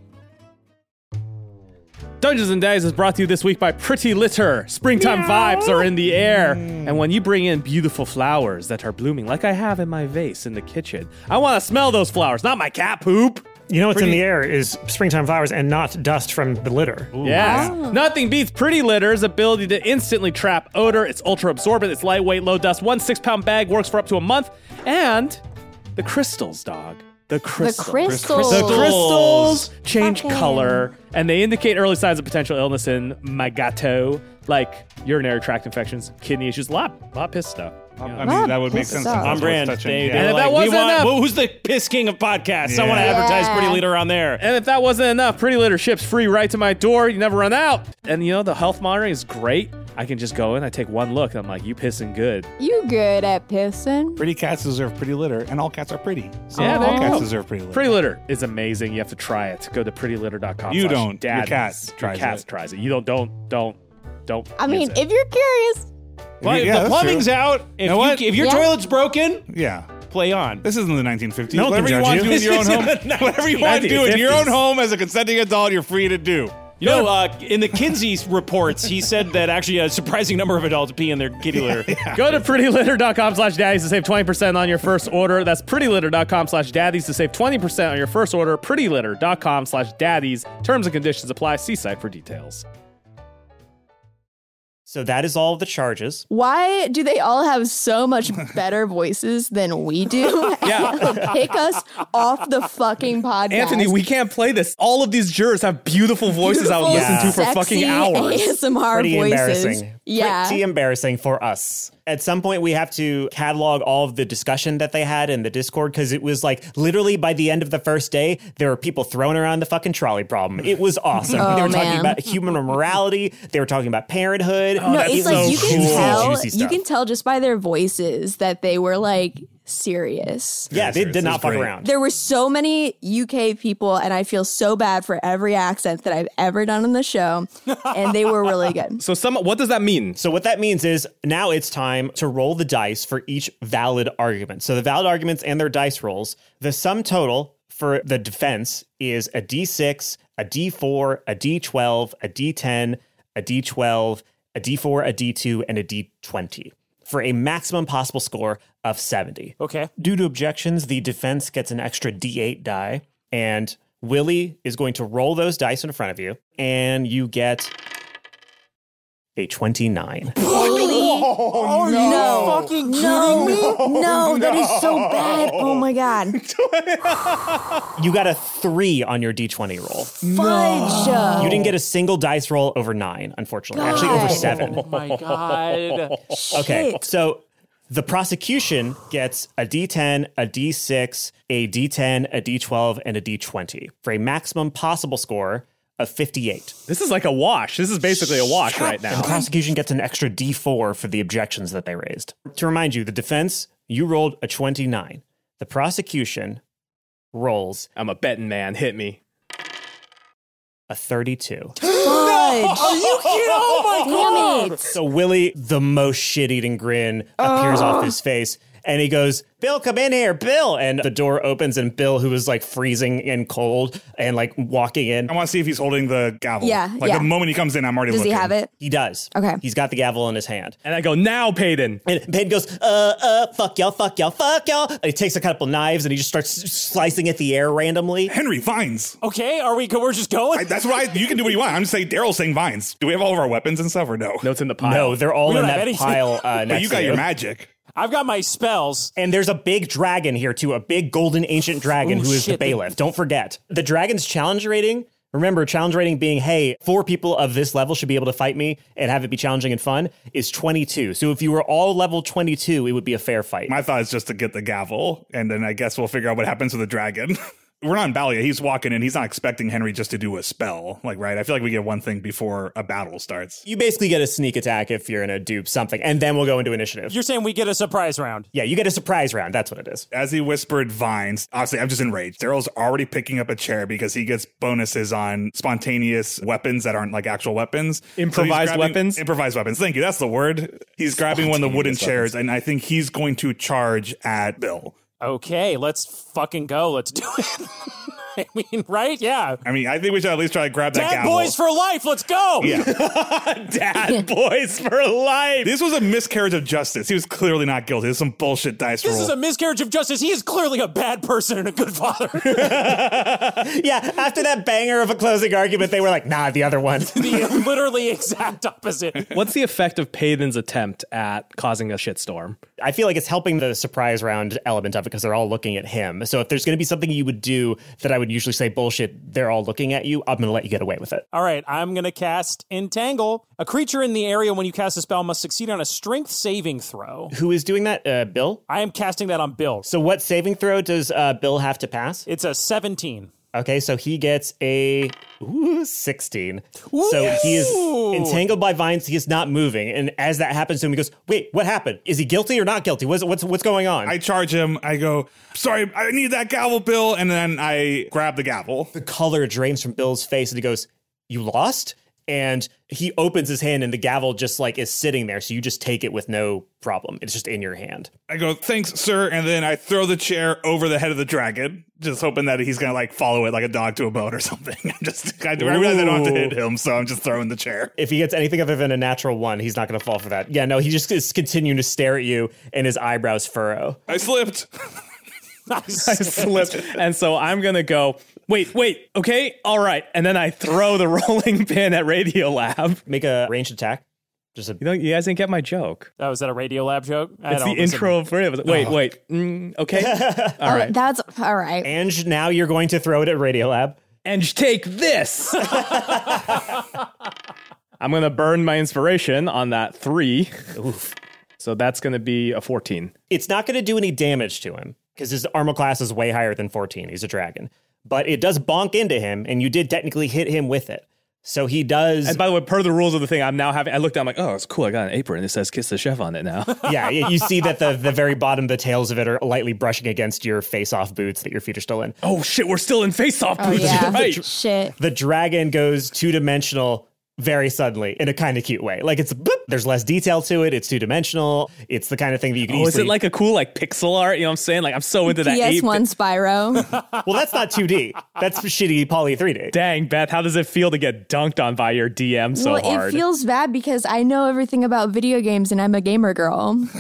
Dungeons and Dice is brought to you this week by Pretty Litter. Springtime Meow. Vibes are in the air. Mm. And when you bring in beautiful flowers that are blooming, like I have in my vase in the kitchen, I want to smell those flowers, not my cat poop. You know what's Pretty- in the air is springtime flowers and not dust from the litter. Ooh. Yes. Wow. Nothing beats Pretty Litter's ability to instantly trap odor. It's ultra absorbent. It's lightweight, low dust. One six-pound bag works for up to a month. And the crystals, dog. The crystals. The crystals. The crystals change Okay. color, and they indicate early signs of potential illness in my gato, like urinary tract infections, kidney issues, a lot, a lot of piss stuff. I mean, Lot that would make sense. On On brand. brand. They, Yeah. they're And if like, that we wasn't want, enough- well, who's the piss king of podcasts? I want to Yeah. advertise Pretty Litter on there. And if that wasn't enough, Pretty Litter ships free right to my door. You never run out. And you know, the health monitoring is great. I can just go in, I take one look, and I'm like, you pissing good. You good at pissing? Pretty cats deserve pretty litter, and all cats are pretty. So Yeah, there all you cats go. deserve pretty litter. Pretty Litter is amazing. You have to try it. Go to pretty litter dot com. You slash don't. Your daddies. cat tries Your cat it. tries it. You don't, don't, don't, don't. I mean, use it. if you're curious. Well, if Yeah, the that's plumbing's true. out, if, You know you, what? if your Yeah. toilet's broken, Yeah. play on. This isn't the nineteen fifties. No one Whatever can you judge want to do you. in your own This home, isn't the whatever you want to do in your own nineteen fifties. home as a consenting adult, you're free to do. You know, uh, in the Kinsey reports, he said that actually a surprising number of adults pee in their kitty litter. Go to pretty litter dot com slash daddies to save twenty percent on your first order. That's pretty litter dot com slash daddies to save twenty percent on your first order. pretty litter dot com slash daddies. Terms and conditions apply. See site for details. So that is all of the charges. Why do they all have so much better voices than we do? Yeah. Pick us off the fucking podcast. Anthony, we can't play this. All of these jurors have beautiful voices I would Beautiful, listen to for sexy fucking hours. A S M R Pretty voices. embarrassing. Yeah. Pretty embarrassing for us. At some point, we have to catalog all of the discussion that they had in the Discord because it was like literally by the end of the first day, there were people throwing around the fucking trolley problem. It was awesome. Oh, they were man. talking about human morality. They were talking about parenthood. No, it's It like was you can cool, tell. juicy You stuff. can tell just by their voices that they were like serious. Yeah, they did not fuck around. There were so many U K people, and I feel so bad for every accent that I've ever done on the show, and they were really good. So, some what does that mean? So what that means is now it's time to roll the dice for each valid argument. So the valid arguments and their dice rolls, the sum total for the defense is a D six, a D four, a D twelve, a D ten, a D twelve, a D four, a D two, and a D twenty. For a maximum possible score of seventy. Okay. Due to objections, the defense gets an extra D eight die, and Willie is going to roll those dice in front of you, and you get a twenty-nine. Holy Oh, no. no. Fucking no. kidding me? No, that is so bad. Oh my God. You got a three on your D twenty roll. Fudge. You didn't get a single dice roll over nine, unfortunately. Actually, over God. seven. Oh my God. Okay, Shit. so the prosecution gets a D ten, a D six, a D ten, a D twelve, and a D twenty for a maximum possible score of fifty-eight. This is like a wash. This is basically a wash right And now. the prosecution gets an extra D four for the objections that they raised. To remind you, the defense, you rolled a twenty-nine. The prosecution rolls I'm a betting man. Hit me. a thirty-two. Fudge. Are you kidding? Oh my Damn God. it. So Willie, the most shit-eating grin appears off his face, and he goes, Bill, come in here, Bill. And the door opens, and Bill, who is like freezing and cold and like walking in. I want to see if he's holding the gavel. Yeah, Like yeah. the moment he comes in, I'm already Does looking. he have it? He does. Okay. He's got the gavel in his hand. And I go, now, Peyton. And Peyton goes, uh, uh, fuck y'all, fuck y'all, fuck y'all. And he takes a couple knives and he just starts slicing at the air randomly. Henry, vines. Okay, are we? We're just going. I, that's what I. You can do what you want. I'm just saying, Daryl's saying vines. Do we have all of our weapons and stuff or no? Notes in the pile. No, they're all We in don't have that anything. pile uh, next But you got to your magic. I've got my spells. And there's a big dragon here, too, a big golden ancient dragon Ooh, who is shit. the bailiff. Don't forget. The dragon's challenge rating, remember, challenge rating being, hey, four people of this level should be able to fight me and have it be challenging and fun, is twenty-two. So if you were all level twenty-two, it would be a fair fight. My thought is just to get the gavel, and then I guess we'll figure out what happens with the dragon. We're not in Balia. He's walking in. He's not expecting Henry just to do a spell. Like, right? I feel like we get one thing before a battle starts. You basically get a sneak attack if you're going to dupe something, and then we'll go into initiative. You're saying we get a surprise round. Yeah, you get a surprise round. That's what it is. As he whispered vines, obviously I'm just enraged. Daryl's already picking up a chair because he gets bonuses on spontaneous weapons that aren't like actual weapons. So he's Improvised grabbing- weapons? Improvised weapons. Thank you. That's the word. He's grabbing one of the wooden chairs, and I think he's going to charge at Bill. Okay, let's fucking go. Let's do it. I mean, right? Yeah. I mean, I think we should at least try to grab that Dad gavel. boys for life. Let's go. Yeah. Dad boys for life. This was a miscarriage of justice. He was clearly not guilty. This is some bullshit dice This roll. is a miscarriage of justice. He is clearly a bad person and a good father. Yeah, after that banger of a closing argument, they were like, nah, the other one. The literally exact opposite. What's the effect of Peyton's attempt at causing a shitstorm? I feel like it's helping the surprise round element of it because they're all looking at him. So if there's going to be something you would do that I would usually say, bullshit, they're all looking at you, I'm going to let you get away with it. All right, I'm going to cast Entangle. A creature in the area when you cast a spell must succeed on a strength saving throw. Who is doing that? Uh, Bill? I am casting that on Bill. So what saving throw does uh, Bill have to pass? It's a seventeen. Okay, so he gets a ooh, sixteen. Ooh. So he is entangled by vines. He is not moving. And as that happens to him, he goes, wait, what happened? Is he guilty or not guilty? What's what's, what's going on? I charge him. I go, sorry, I need that gavel, Bill. And then I grab the gavel. The color drains from Bill's face and he goes, you lost? And he opens his hand and the gavel just like is sitting there. So you just take it with no problem. It's just in your hand. I go, thanks, sir. And then I throw the chair over the head of the dragon, just hoping that he's going to like follow it like a dog to a bone or something. I'm just, I realize I don't have to hit him, so I'm just throwing the chair. If he gets anything other than a natural one, he's not going to fall for that. Yeah, no, he just is continuing to stare at you and his eyebrows furrow. I slipped. I slipped. And so I'm going to go, wait, wait, okay, all right. And then I throw the rolling pin at Radiolab. Make a ranged attack. Just a, you know, you guys didn't get my joke. Oh, was that a Radiolab joke? I It's the intro for it. Wait, Oh. wait. Mm, okay. All Oh, right. that's all right. Ange, now you're going to throw it at Radiolab. And take this. I'm going to burn my inspiration on that three. Oof. So that's going to be a fourteen. It's not going to do any damage to him because his armor class is way higher than fourteen. He's a dragon. But it does bonk into him, and you did technically hit him with it. So he does. And by the way, per the rules of the thing, I'm now having. I looked down, I'm like, oh, it's cool. I got an apron. It says "Kiss the Chef" on it now. Yeah, you see that the the very bottom, the tails of it are lightly brushing against your face-off boots that your feet are still in. Oh shit, we're still in face-off Oh, boots. yeah. Right. Shit. The dragon goes two-dimensional very suddenly in a kind of cute way. Like it's boop, there's less detail to it. It's two-dimensional. It's the kind of thing that you can Oh, easily. is it like a cool like pixel art? You know what I'm saying? Like I'm so into that. P S one ape- Spyro. Well, that's not two D. That's shitty poly three D. Dang, Beth, how does it feel to get dunked on by your D M so well, hard? it feels bad because I know everything about video games and I'm a gamer girl. Go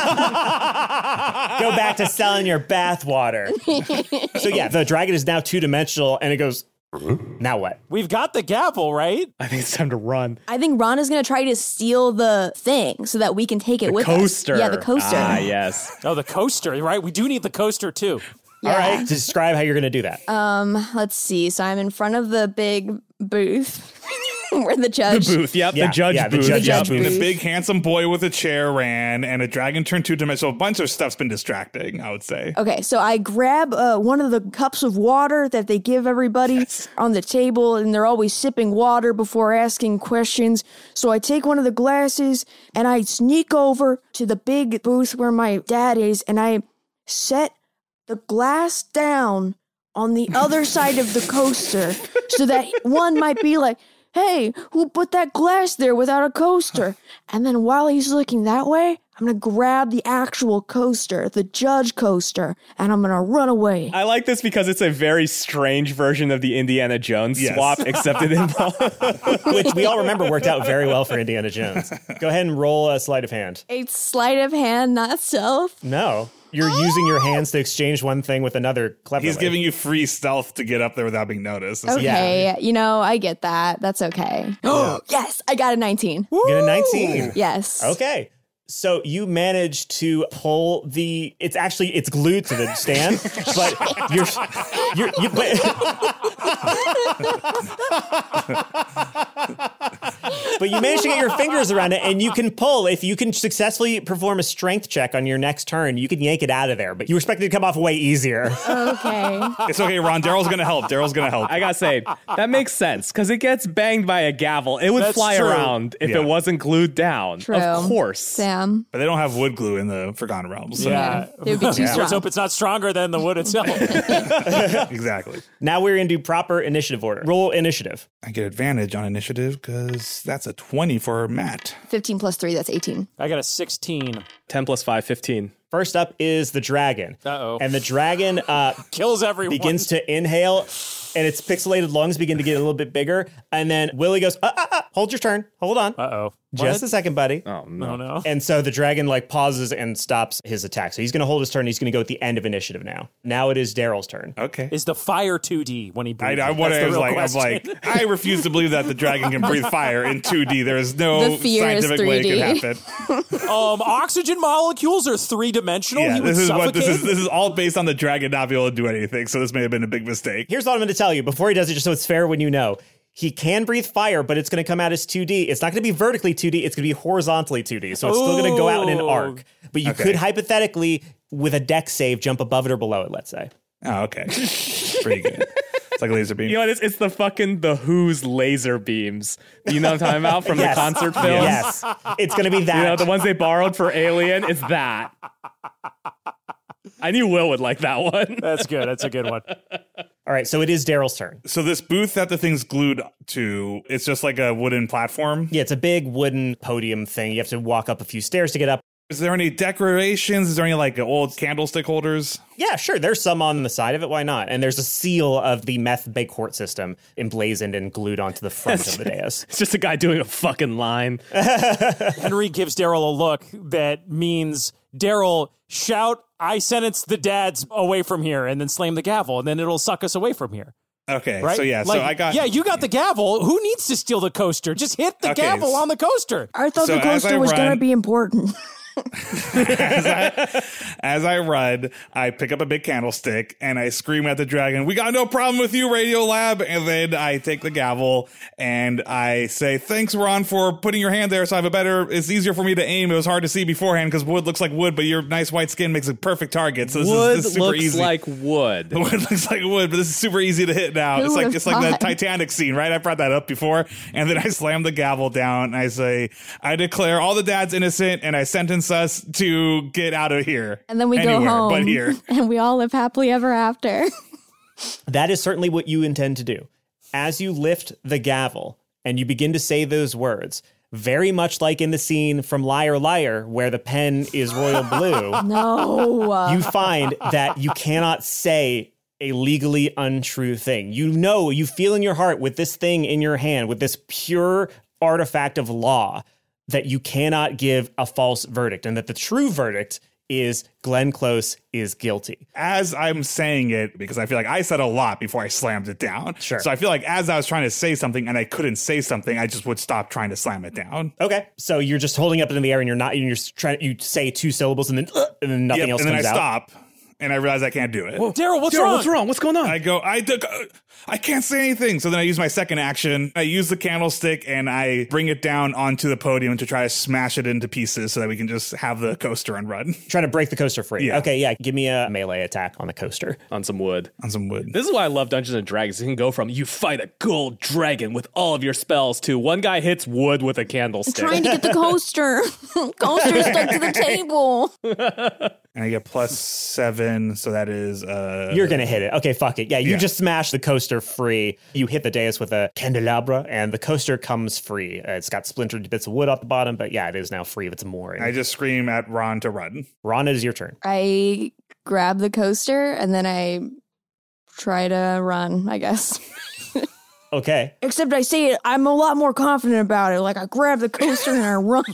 back to selling your bathwater. So yeah, the dragon is now two-dimensional, and it goes. Now what? We've got the gavel, right? I think it's time to run. I think Ron is going to try to steal the thing so that we can take it The with coaster. us. Yeah, the coaster. Ah, yes. Oh, the coaster, right? We do need the coaster, too. Yeah. All right, describe how you're going to do that. Um, let's see. So I'm in front of the big booth where the judge. The booth, yep, Yeah, the judge yeah, the booth. judge yep. booth. And a big handsome boy with a chair ran, and a dragon turned two-dimensional. A bunch of stuff's been distracting, I would say. Okay, so I grab uh, one of the cups of water that they give everybody Yes. on the table, and they're always sipping water before asking questions. So I take one of the glasses, and I sneak over to the big booth where my dad is, and I set the glass down on the other side of the coaster so that one might be like, hey, who put that glass there without a coaster? And then while he's looking that way, I'm going to grab the actual coaster, the judge coaster, and I'm going to run away. I like this because it's a very strange version of the Indiana Jones Yes. swap, except it involves. Which we all remember worked out very well for Indiana Jones. Go ahead and roll a sleight of hand. A sleight of hand, not self. No. You're using your hands to exchange one thing with another cleverly. He's giving you free stealth to get up there without being noticed. It's like- Okay, you know, I get that. That's okay. Yes, I got a nineteen. You get a nineteen. Yes. Okay. So you manage to pull the. It's actually it's glued to the stand, but you're you're you. But, but you manage to get your fingers around it, and you can pull. If you can successfully perform a strength check on your next turn, you can yank it out of there. But you expect it to come off way easier. Okay. It's okay, Ron. Daryl's going to help. Daryl's going to help. I gotta say, that makes sense because it gets banged by a gavel. It would That's fly true. around if Yeah. it wasn't glued down. True. Of course. Sam. But they don't have wood glue in the Forgotten Realms. So. Yeah. It would be too Let's strong. hope it's not stronger than the wood itself. Exactly. Now we're into proper initiative order. Roll initiative. I get advantage on initiative because that's a twenty for Matt. fifteen plus three, that's eighteen. I got a sixteen. ten plus five, fifteen. First up is the dragon. Uh-oh. And the dragon uh, Kills everyone. begins to inhale, and its pixelated lungs begin to get a little bit bigger. And then Willie goes, uh, uh, uh, hold your turn. Hold on. Uh-oh. Just What? a second, buddy. Oh, no. Oh, no. And so the dragon like pauses and stops his attack. So he's going to hold his turn. He's going to go at the end of initiative now. Now it is Daryl's turn. Okay. Is the fire two D when he I, breathes? I, That's what the I was real like, I was question. like, I refuse to believe that the dragon can breathe fire in two D. There is no The fear is scientific way it three D. can happen. um, oxygen molecules are three dimensional. Yeah, he would this is suffocate. what this is. This is all based on the dragon not being able to do anything. So this may have been a big mistake. Here's what I'm going to tell you before he does it, just so it's fair when you know. He can breathe fire, but it's going to come out as two D. It's not going to be vertically two D. It's going to be horizontally two D. So it's still going to go out in an Ooh. arc. But you Okay. could hypothetically, with a deck save, jump above it or below it, let's say. Oh, okay. Pretty good. It's like a laser beam. You know what? It's, it's the fucking The Who's laser beams. You know what I'm talking about from Yes. the concert film? Yes. It's going to be that. You know, the ones they borrowed for Alien? It's that. I knew Will would like that one. That's good. That's a good one. All right, so it is Daryl's turn. So this booth that the thing's glued to, it's just like a wooden platform. Yeah, it's a big wooden podium thing. You have to walk up a few stairs to get up. Is there any decorations? Is there any like old candlestick holders? Yeah, sure. There's some on the side of it. Why not? And there's a seal of the meth big court system emblazoned and glued onto the front of the dais. It's just a guy doing a fucking line. Henry gives Daryl a look that means, Daryl, shout, I sentence the dads away from here, and then slam the gavel, and then it'll suck us away from here. Okay, Right? so yeah, Like, so I got Yeah, you got the gavel. Who needs to steal the coaster? Just hit the Okay, gavel s- on the coaster. I thought So the as coaster I was going to run- be important. as, I, as I run, I pick up a big candlestick and I scream at the dragon, "We got no problem with you, Radiolab." And then I take the gavel and I say, "Thanks, Ron, for putting your hand there so I have a better, it's easier for me to aim. It was hard to see beforehand because wood looks like wood, but your nice white skin makes a perfect target. So this wood is, this is super looks easy. like wood. Wood looks like wood, but this is super easy to hit now." Who It's like would've it's like the thought? Titanic scene, right? I brought that up before. And then I slam the gavel down and I say, "I declare all the dads innocent and I sentence us to get out of here." And then we Anywhere go home. but here. And we all live happily ever after. That is certainly what you intend to do. As you lift the gavel and you begin to say those words, very much like in the scene from Liar Liar, where the pen is royal blue, No. you find that you cannot say a legally untrue thing. You know, you feel in your heart with this thing in your hand, with this pure artifact of law, that you cannot give a false verdict and that the true verdict is Glenn Close is guilty. As I'm saying it, because I feel like I said a lot before I slammed it down. Sure. So I feel like as I was trying to say something and I couldn't say something, I just would stop trying to slam it down. Okay. So you're just holding up in the air and you're not, you're just trying, you say two syllables and then, uh, and then nothing Yep, else and then comes I out. stop. And I realize I can't do it. Daryl, what's Daryl, wrong? what's wrong? What's going on? I go, I, d- I can't say anything. So then I use my second action. I use the candlestick and I bring it down onto the podium to try to smash it into pieces so that we can just have the coaster and run. Trying to break the coaster free. Yeah. Okay, yeah. Give me a melee attack on the coaster. On some wood. On some wood. This is why I love Dungeons and Dragons. You can go from you fight a gold dragon with all of your spells to one guy hits wood with a candlestick. Trying to get the coaster. Coaster stuck to the table. And I get plus seven, so that is... Uh, You're going to hit it. Okay, fuck it. Yeah, you Yeah. just smash the coaster free. You hit the dais with a candelabra, and the coaster comes free. Uh, it's got splintered bits of wood at the bottom, but yeah, it is now free of its mooring. I just scream at Ron to run. Ron, it is your turn. I grab the coaster and then I try to run, I guess. Okay. Except I say it, I'm a lot more confident about it. Like I grab the coaster and I run.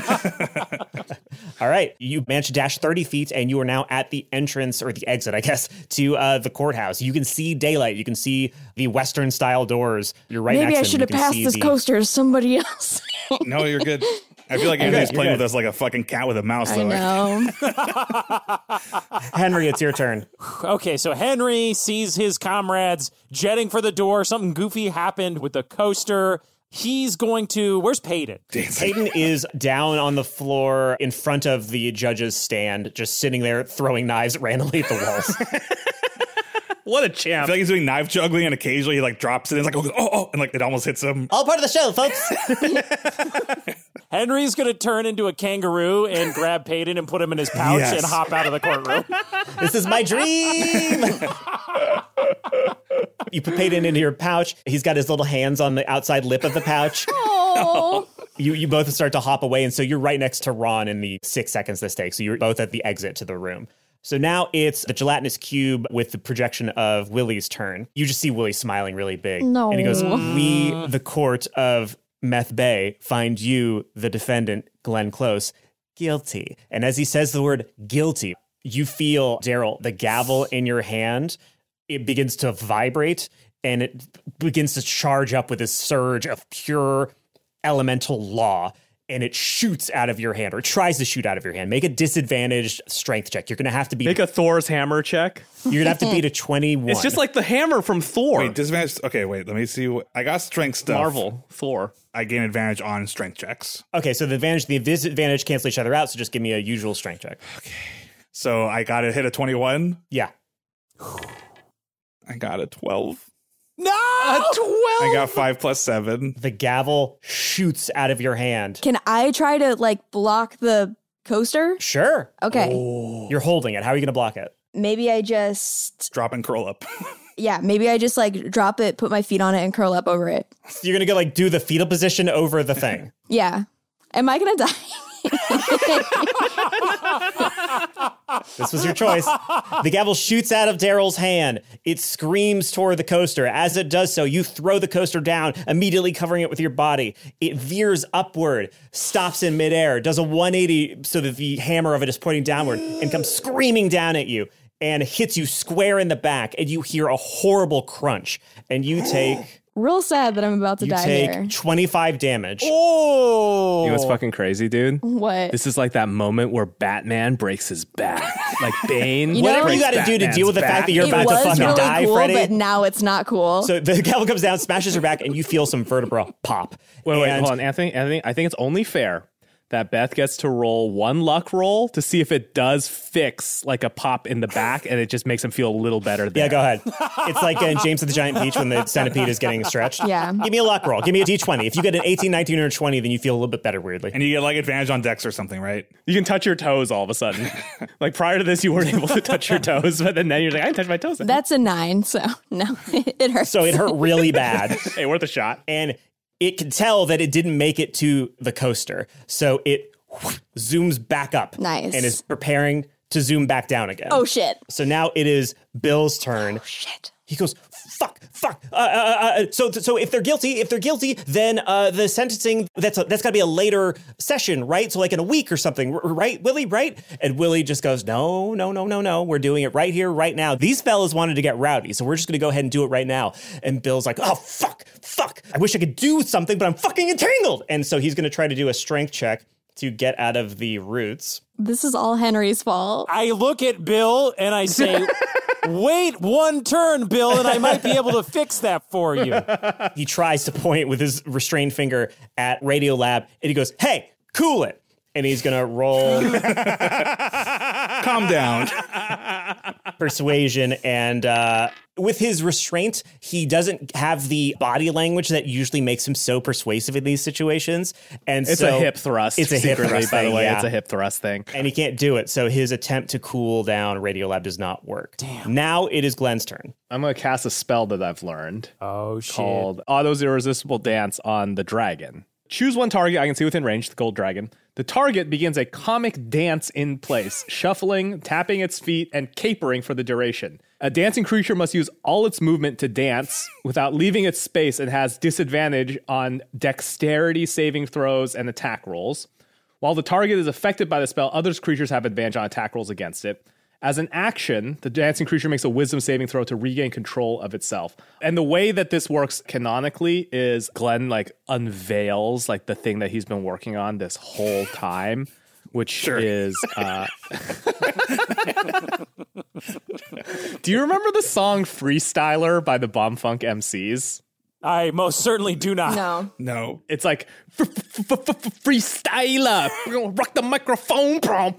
All right. You managed to dash thirty feet, and you are now at the entrance, or the exit, I guess, to uh, the courthouse. You can see daylight. You can see the Western-style doors. You're right Maybe I next to should them. have passed this the... coaster to somebody else. No, you're good. I feel like You're Anthony's good, playing you're with us like a fucking cat with a mouse. I though. know. Henry, it's your turn. Okay, so Henry sees his comrades jetting for the door. Something goofy happened with the coaster. He's going to... Where's Peyton? Peyton is down on the floor in front of the judge's stand, just sitting there throwing knives randomly at the walls. What a I champ. feel like he's doing knife juggling, and occasionally he like drops it and it's like, oh, oh, and like it almost hits him. All part of the show, folks. Henry's going to turn into a kangaroo and grab Peyton and put him in his pouch Yes. and hop out of the courtroom. This is my dream. You put Peyton into your pouch. He's got his little hands on the outside lip of the pouch. Oh. You you both start to hop away, and so you're right next to Ron in the six seconds this takes. So you're both at the exit to the room. So now it's the gelatinous cube with the projection of Willie's turn. You just see Willie smiling really big. No. And he goes, "We, the court of Meth Bay, find you, the defendant, Glenn Close, guilty." And as he says the word guilty, you feel, Daryl, the gavel in your hand, it begins to vibrate and it begins to charge up with this surge of pure elemental law. And it shoots out of your hand, or it tries to shoot out of your hand. Make a disadvantaged strength check. You're going to have to beat... Make a Thor's hammer check. You're going to have to beat a twenty-one. It's just like the hammer from Thor. Wait, disadvantage. Okay, wait. Let me see. What, I got strength stuff. Marvel, Thor. I gain advantage on strength checks. Okay, so the advantage, the disadvantage cancel each other out. So just give me a usual strength check. Okay. So I got to hit a twenty-one. Yeah. I got a twelve. No! A twelve! I got five plus seven. The gavel shoots out of your hand. Can I try to like block the coaster? Sure. Okay. You're holding it. How are you going to block it? Maybe I just, Drop and curl up. yeah, maybe I just like drop it, put my feet on it and curl up over it. So you're going to go like do the fetal position over the thing. Yeah. Am I going to die? This was your choice. The gavel shoots out of Daryl's hand. It screams toward the coaster. As it does so, you throw the coaster down, immediately covering it with your body. It veers upward, stops in midair, does a one eighty so that the hammer of it is pointing downward, and comes screaming down at you. and hits you square in the back, and you hear a horrible crunch, and you take... Real sad that I'm about to you die take here. twenty-five damage. Oh! You know what's fucking crazy, dude? What? This is like that moment where Batman breaks his back. Like Bane. You know- Whatever you got to do to deal with the fact that you're it about was to fucking really die, cool, Freddy. but now it's not cool. So the gavel comes down, smashes her back, and you feel some vertebra pop. Wait, wait, And- hold on, Anthony. Anthony, I think it's only fair that Beth gets to roll one luck roll to see if it does fix like a pop in the back, and it just makes him feel a little better. There. Yeah, go ahead. It's like in James of the Giant Peach when the centipede is getting stretched. Yeah. Give me a luck roll. Give me a D twenty. If you get an eighteen, nineteen, or twenty, then you feel a little bit better weirdly. And you get like advantage on Dex or something, right? You can touch your toes all of a sudden. Like prior to this, you weren't able to touch your toes, but then now you're like, I can touch my toes. That's a nine, so no, it hurts. So it hurt really bad. Hey, worth a shot. And it can tell that it didn't make it to the coaster. So it zooms back up. Nice. And is preparing to zoom back down again. Oh, shit. So now it is Bill's turn. Oh, shit. He goes, fuck, fuck. Uh, uh, uh, so, so if they're guilty, if they're guilty, then uh, the sentencing, that's a, that's got to be a later session, right? So like in a week or something, right, Willie, right? And Willie just goes, no, no, no, no, no. We're doing it right here, right now. These fellas wanted to get rowdy, so we're just going to go ahead and do it right now. And Bill's like, oh, fuck, fuck. I wish I could do something, but I'm fucking entangled. And so he's going to try to do a strength check to get out of the roots. This is all Henry's fault. I look at Bill and I say, wait one turn, Bill, and I might be able to fix that for you. He tries to point with his restrained finger at Radiolab, and he goes, hey, cool it. And he's going to roll... Calm down. Persuasion. And uh, with his restraint, he doesn't have the body language that usually makes him so persuasive in these situations. And It's so a hip thrust. It's a hip secretly, thrust by the thing, way. yeah. It's a hip thrust thing. And he can't do it. So his attempt to cool down Radiolab does not work. Damn. Now it is Glenn's turn. I'm going to cast a spell that I've learned. Oh, shit. Called Otto's Irresistible Dance on the Dragon. Choose one target I can see within range, the gold dragon. The target begins a comic dance in place, shuffling, tapping its feet, and capering for the duration. A dancing creature must use all its movement to dance without leaving its space and has disadvantage on dexterity saving throws and attack rolls. While the target is affected by the spell, other creatures have advantage on attack rolls against it. As an action, the dancing creature makes a wisdom saving throw to regain control of itself. And the way that this works canonically is Glenn like unveils like the thing that he's been working on this whole time, which sure. is uh Do you remember the song Freestyler by the Bomb Funk M Cs? I most certainly do not. No. No. It's like freestyler. Rock the microphone.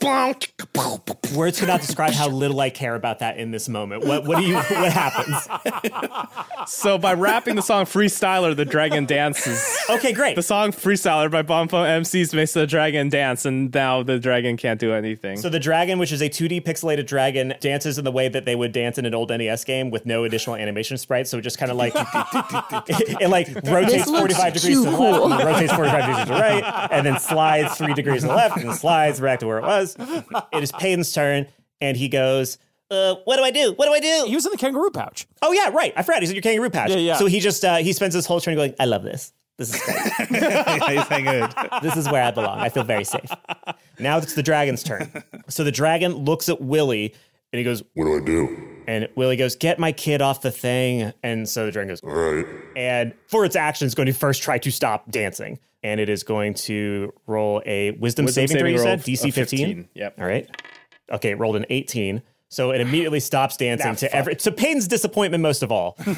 Words cannot describe how little I care about that in this moment. What what do you what happens? So by rapping the song Freestyler, the dragon dances. Okay, great. The song Freestyler by Bombfo M Cs makes the dragon dance, and now the dragon can't do anything. So the dragon, which is a two D pixelated dragon, dances in the way that they would dance in an old N E S game with no additional animation sprites. So it just kind of like it like rotates forty-five degrees to the left, and then rotates forty-five degrees to the right, and then slides three degrees to the left, and slides back to where it was. It is Payton's turn, and he goes, uh, what do I do? What do I do? He was in the kangaroo pouch. Oh, yeah, right. I forgot. He's in your kangaroo pouch. Yeah, yeah. So he just, uh, he spends his whole turn going, I love this. This is great. He's saying good. This is where I belong. I feel very safe. Now it's the dragon's turn. So the dragon looks at Willie, and he goes, what do I do? And Willie goes, get my kid off the thing. And so the dragon goes, all right. And for its action, it's going to first try to stop dancing. And it is going to roll a wisdom, Wisdom saving throw, you roll said? D C fifteen? fifteen. Yep. All right. Okay, it rolled an eighteen. So it immediately stops dancing Nah, to fuck. every to Payton's disappointment most of all. No,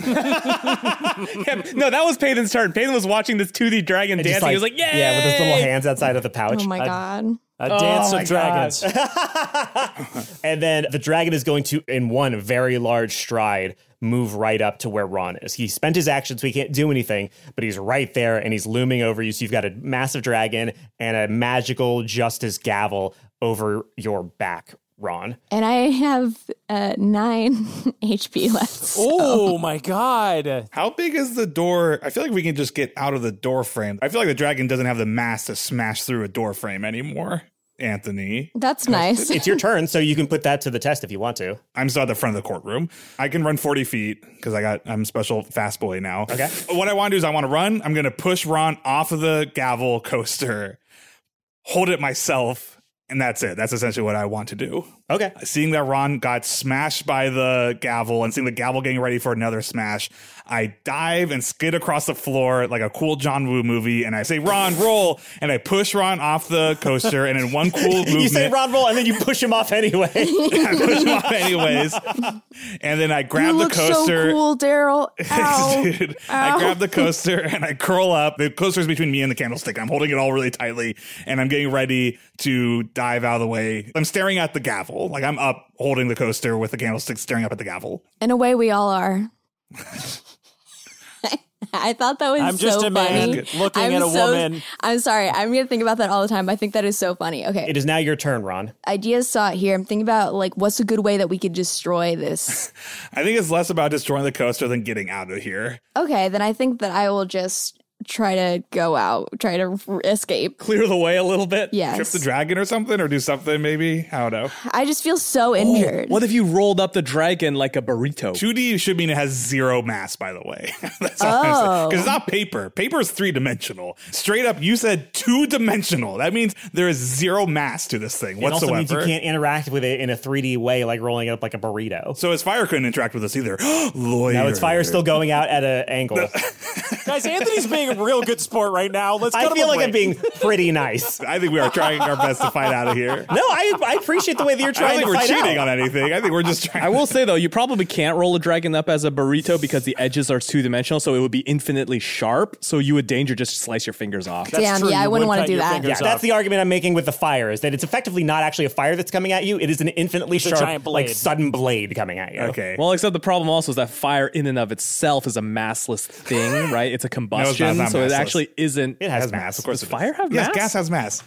that was Payton's turn. Payton was watching this two D dragon And dancing. just he was like, yay! Yeah, with his little hands outside of the pouch. Oh my Uh, god. A Oh dance my of dragons. And then the dragon is going to, in one very large stride, move right up to where Ron is. He spent his action, so he can't do anything, but he's right there and he's looming over you. So you've got a massive dragon and a magical justice gavel over your back, Ron. And I have uh, nine H P left. so- Oh my god. How big is the door? I feel like we can just get out of the door frame. I feel like the dragon doesn't have the mass to smash through a door frame anymore, Anthony. That's nice. It's your turn, so you can put that to the test if you want to. I'm still at the front of the courtroom. I can run forty feet because I got I'm special fast boy now. Okay. What I want to do is I want to run. I'm going to push Ron off of the gavel coaster, hold it myself, and that's it. That's essentially what I want to do. Okay. Seeing that Ron got smashed by the gavel and seeing the gavel getting ready for another smash, I dive and skid across the floor like a cool John Woo movie, and I say, Ron, roll, and I push Ron off the coaster, and in one cool movement... You say, Ron, roll, and then you push him off anyway. I push him off anyways. And then I grab you the look coaster. so cool, Daryl. Ow. Dude, Ow. I grab the coaster, and I curl up. The coaster's between me and the candlestick. I'm holding it all really tightly, and I'm getting ready to dive out of the way. I'm staring at the gavel. Like, I'm up holding the coaster with the candlestick staring up at the gavel. In a way, we all are. I thought that was I'm just so a man funny. looking I'm at a so, woman. I'm sorry. I'm going to think about that all the time. I think that is so funny. Okay. It is now your turn, Ron. Ideas sought here. I'm thinking about, like, what's a good way that we could destroy this? I think it's less about destroying the coaster than getting out of here. Okay, then I think that I will just try to go out, try to r- escape. Clear the way a little bit? Yes. Trip the dragon or something, or do something maybe? I don't know. I just feel so injured. Oh, what if you rolled up the dragon like a burrito? two D should mean it has zero mass, by the way. That's all I'm saying. Oh. Because it's not paper. Paper is three-dimensional. Straight up, you said two-dimensional. That means there is zero mass to this thing It whatsoever. also means you can't interact with it in a three D way, like rolling it up like a burrito. So his fire couldn't interact with us either. Lawyer. No, its fire's still going out at an angle. Guys, Anthony's being a real good sport right now. Let's go I to feel the like break. I'm being pretty nice. I think we are trying our best to fight out of here. No, I, I appreciate the way that you're I don't trying think to we're fight cheating out. on anything. I think we're just trying. I will say, though, you probably can't roll a dragon up as a burrito because the edges are two-dimensional, so it would be infinitely sharp, so you would danger just slice your fingers off. That's Damn, true. yeah, I You wouldn't would want to cut do your that. fingers Yeah, off. that's the argument I'm making with the fire, is that it's effectively not actually a fire that's coming at you. It is an infinitely It's a sharp, giant blade. like sudden blade coming at you. Okay. Well, except the problem also is that fire in and of itself is a massless thing, right? It's a combustion, it's not so it massless. actually isn't. It has, Has mass. mass, of course. Does fire have Yes, mass? gas has mass.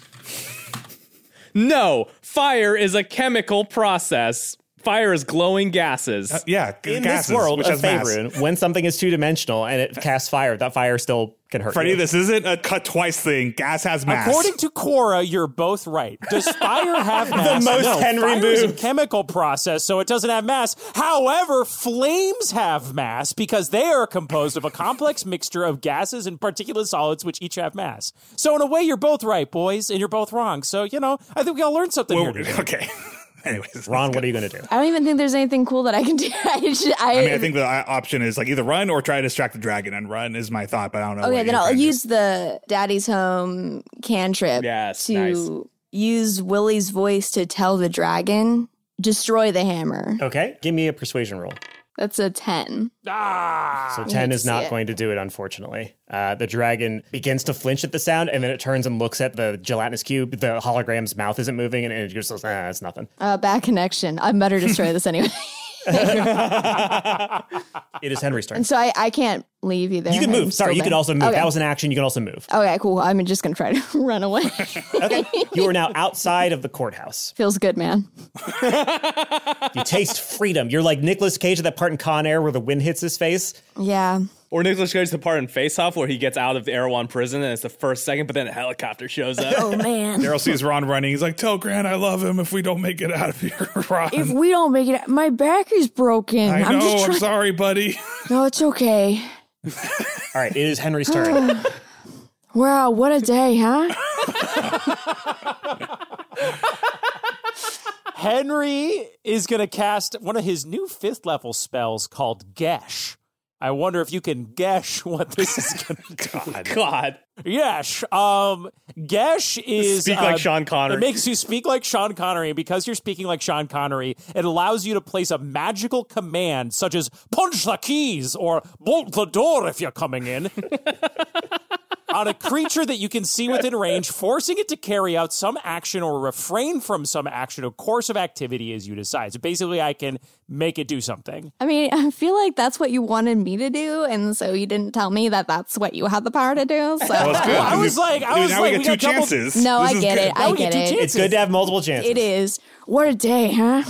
No, fire is a chemical process. Fire is glowing gases. Uh, yeah, In gases, this world which of has mass. Faerun, when something is two-dimensional and it casts fire, that fire still can hurt Freddie, you. this isn't a cut twice thing. Gas has mass. According to Quora, you're both right. Does fire have mass? most no, Henry fire is a move. chemical process, so it doesn't have mass. However, flames have mass because they are composed of a complex mixture of gases and particulate solids, which each have mass. So in a way, you're both right, boys, and you're both wrong. So, you know, I think we all learned something Well, here today. okay. Anyways, Ron, what are you going to do? I don't even think there's anything cool that I can do. I, just, I, I mean, I think the uh, option is like either run or try to distract the dragon, and run is my thought, but I don't know. Okay, what then you're I'll trying to use the Daddy's Home cantrip Yes, to nice. use Willie's voice to tell the dragon, destroy the hammer. Okay, give me a persuasion roll. That's a ten. Ah! So hate ten to is see not it. going to do it, unfortunately. Uh, the dragon begins to flinch at the sound, and then it turns and looks at the gelatinous cube. The hologram's mouth isn't moving, and it just goes, ah, it's nothing. Uh, bad connection. I better destroy this anyway. It is Henry's turn. And so I, I can't leave either. You can I'm move. Sorry, still you can there. also move. Okay. That was an action. You can also move. Okay, cool. I'm just going to try to run away. Okay. You are now outside of the courthouse. Feels good, man. You taste freedom. You're like Nicolas Cage at that part in Con Air where the wind hits his face. Yeah. Or Nicolas Cage, the part in Face Off where he gets out of the Erewhon prison and it's the first second, but then a helicopter shows up. Oh, man. Daryl sees Ron running. He's like, tell Grant I love him if we don't make it out of here, Ron. If we don't make it, my back is broken. I I'm know, just I'm trying. sorry, buddy. No, it's okay. All right, it is Henry's turn. Wow, what a day, huh? Henry is going to cast one of his new fifth level spells called Gesh. I wonder if you can guess what this is going to do. God. God. Yes. Um, Gesh is... Speak like uh, Sean Connery. It makes you speak like Sean Connery, and because you're speaking like Sean Connery, it allows you to place a magical command such as punch the keys or bolt the door if you're coming in on a creature that you can see within range, forcing it to carry out some action or refrain from some action or course of activity as you decide. So basically, I can make it do something. I mean, I feel like that's what you wanted me to do, and so you didn't tell me that that's what you had the power to do. So Well, it's good. I was like, I Dude, was now like, we we get two got double- chances. No, This I is get good. it. Now I we get get two it. chances. It's good to have multiple chances. It is. What a day, huh?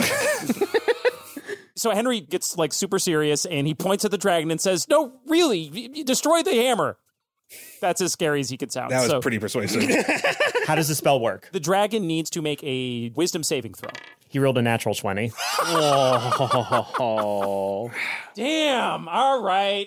So Henry gets like super serious and he points at the dragon and says, no, really, y- y- destroy the hammer. That's as scary as he could sound. That was So pretty persuasive. How does the spell work? the dragon needs to make a wisdom saving throw. He rolled a natural twenty. Oh. Damn. All right.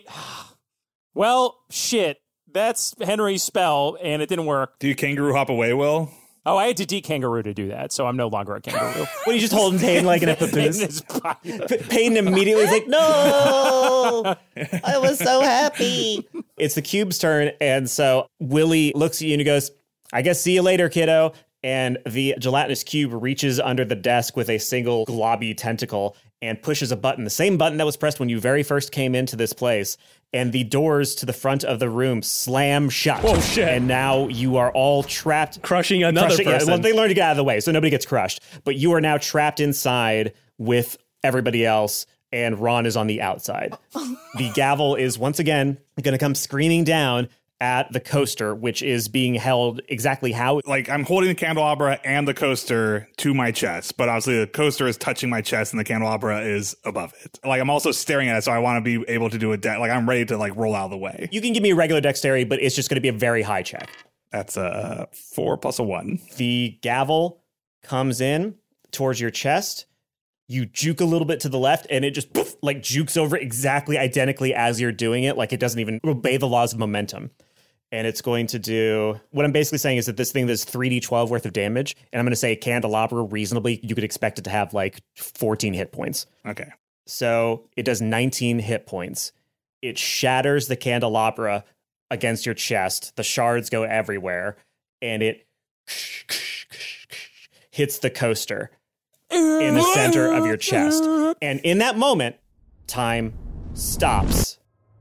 Well, shit. That's Henry's spell and it didn't work. Do you kangaroo hop away, Will? Oh, I had to de-kangaroo to do that, so I'm no longer a kangaroo. When you just holding Payne like an papoose. Payne immediately is like, no, I was so happy. It's the cube's turn, and so Willie looks at you and he goes, I guess see you later, kiddo. And the gelatinous cube reaches under the desk with a single globby tentacle and pushes a button, the same button that was pressed when you very first came into this place. And the doors to the front of the room slam shut. Oh, shit. And now you are all trapped. Crushing another crushing, person. Yeah, well, they learned to get out of the way, so nobody gets crushed. But you are now trapped inside with everybody else, and Ron is on the outside. The gavel is once again going to come screaming down at the coaster, which is being held exactly how? Like, I'm holding the candelabra and the coaster to my chest, but obviously the coaster is touching my chest and the candelabra is above it. Like, I'm also staring at it, so I want to be able to do a de- like I'm ready to like roll out of the way. You can give me a regular dexterity, but it's just going to be a very high check. That's a four plus a one. The gavel comes in towards your chest. You juke a little bit to the left, and it just poof, like jukes over exactly identically as you're doing it. Like, it doesn't even obey the laws of momentum. And it's going to do, what I'm basically saying is that this thing does three d twelve worth of damage. And I'm going to say candelabra, reasonably, you could expect it to have like fourteen hit points. Okay. So it does nineteen hit points. It shatters the candelabra against your chest. The shards go everywhere. And it hits the coaster in the center of your chest. And in that moment, time stops.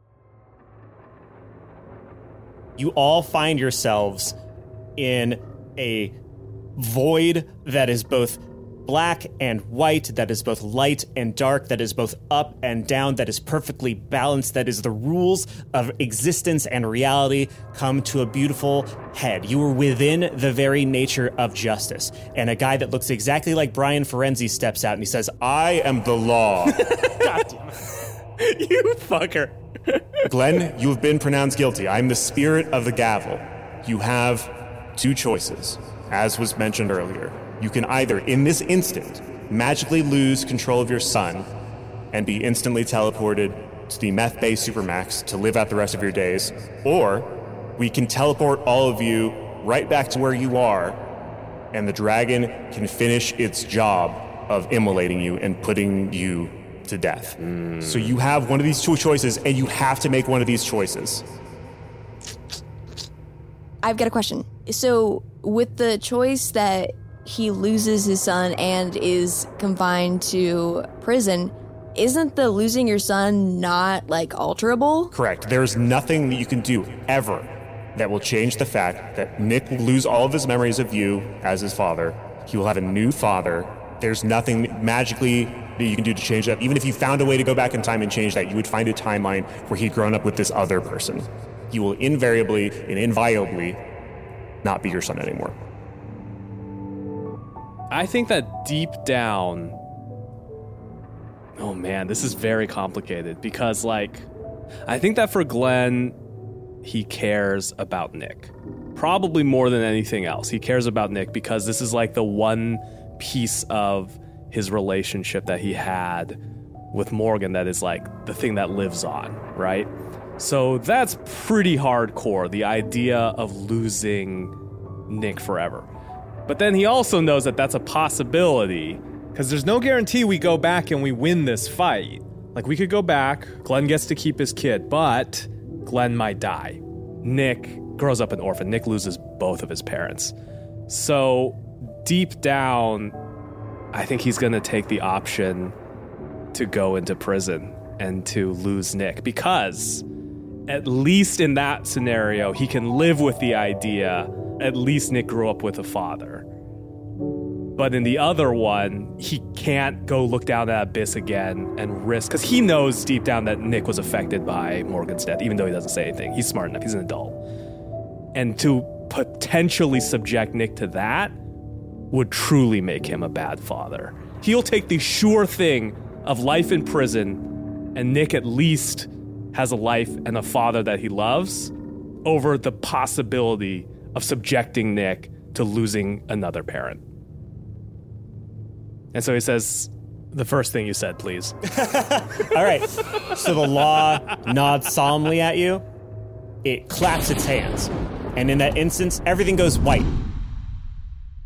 You all find yourselves in a void that is both black and white, that is both light and dark, that is both up and down, that is perfectly balanced, that is the rules of existence and reality come to a beautiful head. You are within the very nature of justice. And a guy that looks exactly like Brian Ferenzi steps out and he says, I am the law. God damn it. You fucker. Glenn, you have been pronounced guilty. I am the spirit of the gavel. You have two choices, as was mentioned earlier. You can either, in this instant, magically lose control of your son and be instantly teleported to the Meth Bay Supermax to live out the rest of your days, or we can teleport all of you right back to where you are, and the dragon can finish its job of immolating you and putting you to death. Mm. So you have one of these two choices, and you have to make one of these choices. I've got a question. So with the choice that he loses his son and is confined to prison, isn't the losing your son not, like, alterable? Correct. There's nothing that you can do ever that will change the fact that Nick will lose all of his memories of you as his father. He will have a new father. There's nothing magically that you can do to change that. Even if you found a way to go back in time and change that, you would find a timeline where he'd grown up with this other person. He will invariably and inviolably not be your son anymore. I think that deep down, oh man, this is very complicated because, like, I think that for Glenn, he cares about Nick. Probably more than anything else. He cares about Nick because this is like the one piece of his relationship that he had with Morgan that is like the thing that lives on, right? So that's pretty hardcore, the idea of losing Nick forever. But then he also knows that that's a possibility because there's no guarantee we go back and we win this fight. Like, we could go back, Glenn gets to keep his kid, but Glenn might die. Nick grows up an orphan. Nick loses both of his parents. So deep down, I think he's going to take the option to go into prison and to lose Nick because at least in that scenario, he can live with the idea at least Nick grew up with a father. But in the other one, he can't go look down that abyss again and risk, because he knows deep down that Nick was affected by Morgan's death, even though he doesn't say anything. He's smart enough. He's an adult. And to potentially subject Nick to that would truly make him a bad father. He'll take the sure thing of life in prison, and Nick at least has a life and a father that he loves, over the possibility of subjecting Nick to losing another parent. And so he says, the first thing you said, please. All right. So the law nods solemnly at you. It claps its hands. And in that instance, everything goes white.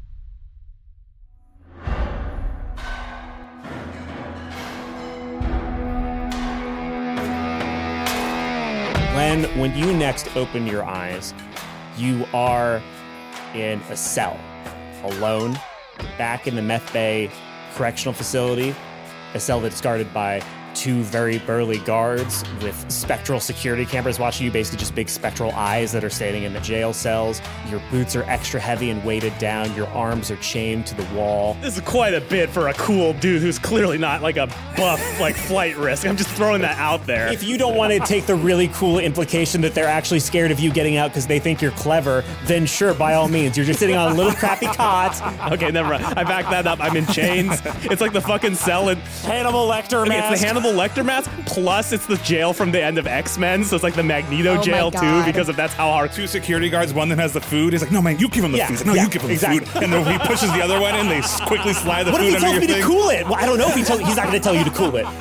Glenn, when you next open your eyes, you are in a cell, alone, back in the Meth Bay Correctional Facility, a cell that's guarded by two very burly guards with spectral security cameras watching you, basically just big spectral eyes that are standing in the jail cells. Your boots are extra heavy and weighted down. Your arms are chained to the wall. This is quite a bit for a cool dude who's clearly not like a buff, like flight risk. I'm just throwing that out there. If you don't want to take the really cool implication that they're actually scared of you getting out because they think you're clever, then sure, by all means. You're just sitting on a little crappy cot. Okay, never mind. I back that up. I'm in chains. It's like the fucking cell in Hannibal Lecter okay, mask. It's the Hannibal Lecter mask, plus it's the jail from the end of X-Men, so it's like the Magneto Oh jail my too, God. because of that's how hard. Two security guards, one that has the food. He's like, no, man, you give him the Yeah, food. He's like, no, yeah, you give him exactly. the food. And then he pushes the other one in, they s- quickly slide the What food if he under tells your me thing. to cool it? Well, I don't know if he tells. He's not going to tell you to cool it.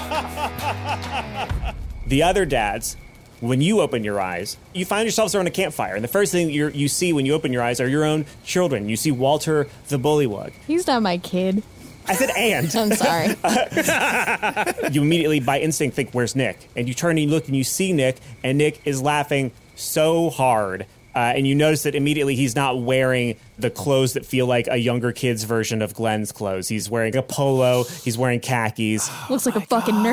The other dads, when you open your eyes, you find yourselves around a campfire, and the first thing you're, you see when you open your eyes are your own children. You see Walter the Bullywug. He's not my kid. I said and. I'm sorry. You immediately, by instinct, think, where's Nick? And you turn and you look and you see Nick, and Nick is laughing so hard. Uh, and you notice that immediately he's not wearing the clothes that feel like a younger kid's version of Glenn's clothes. He's wearing a polo. He's wearing khakis. Looks like a fucking nerd.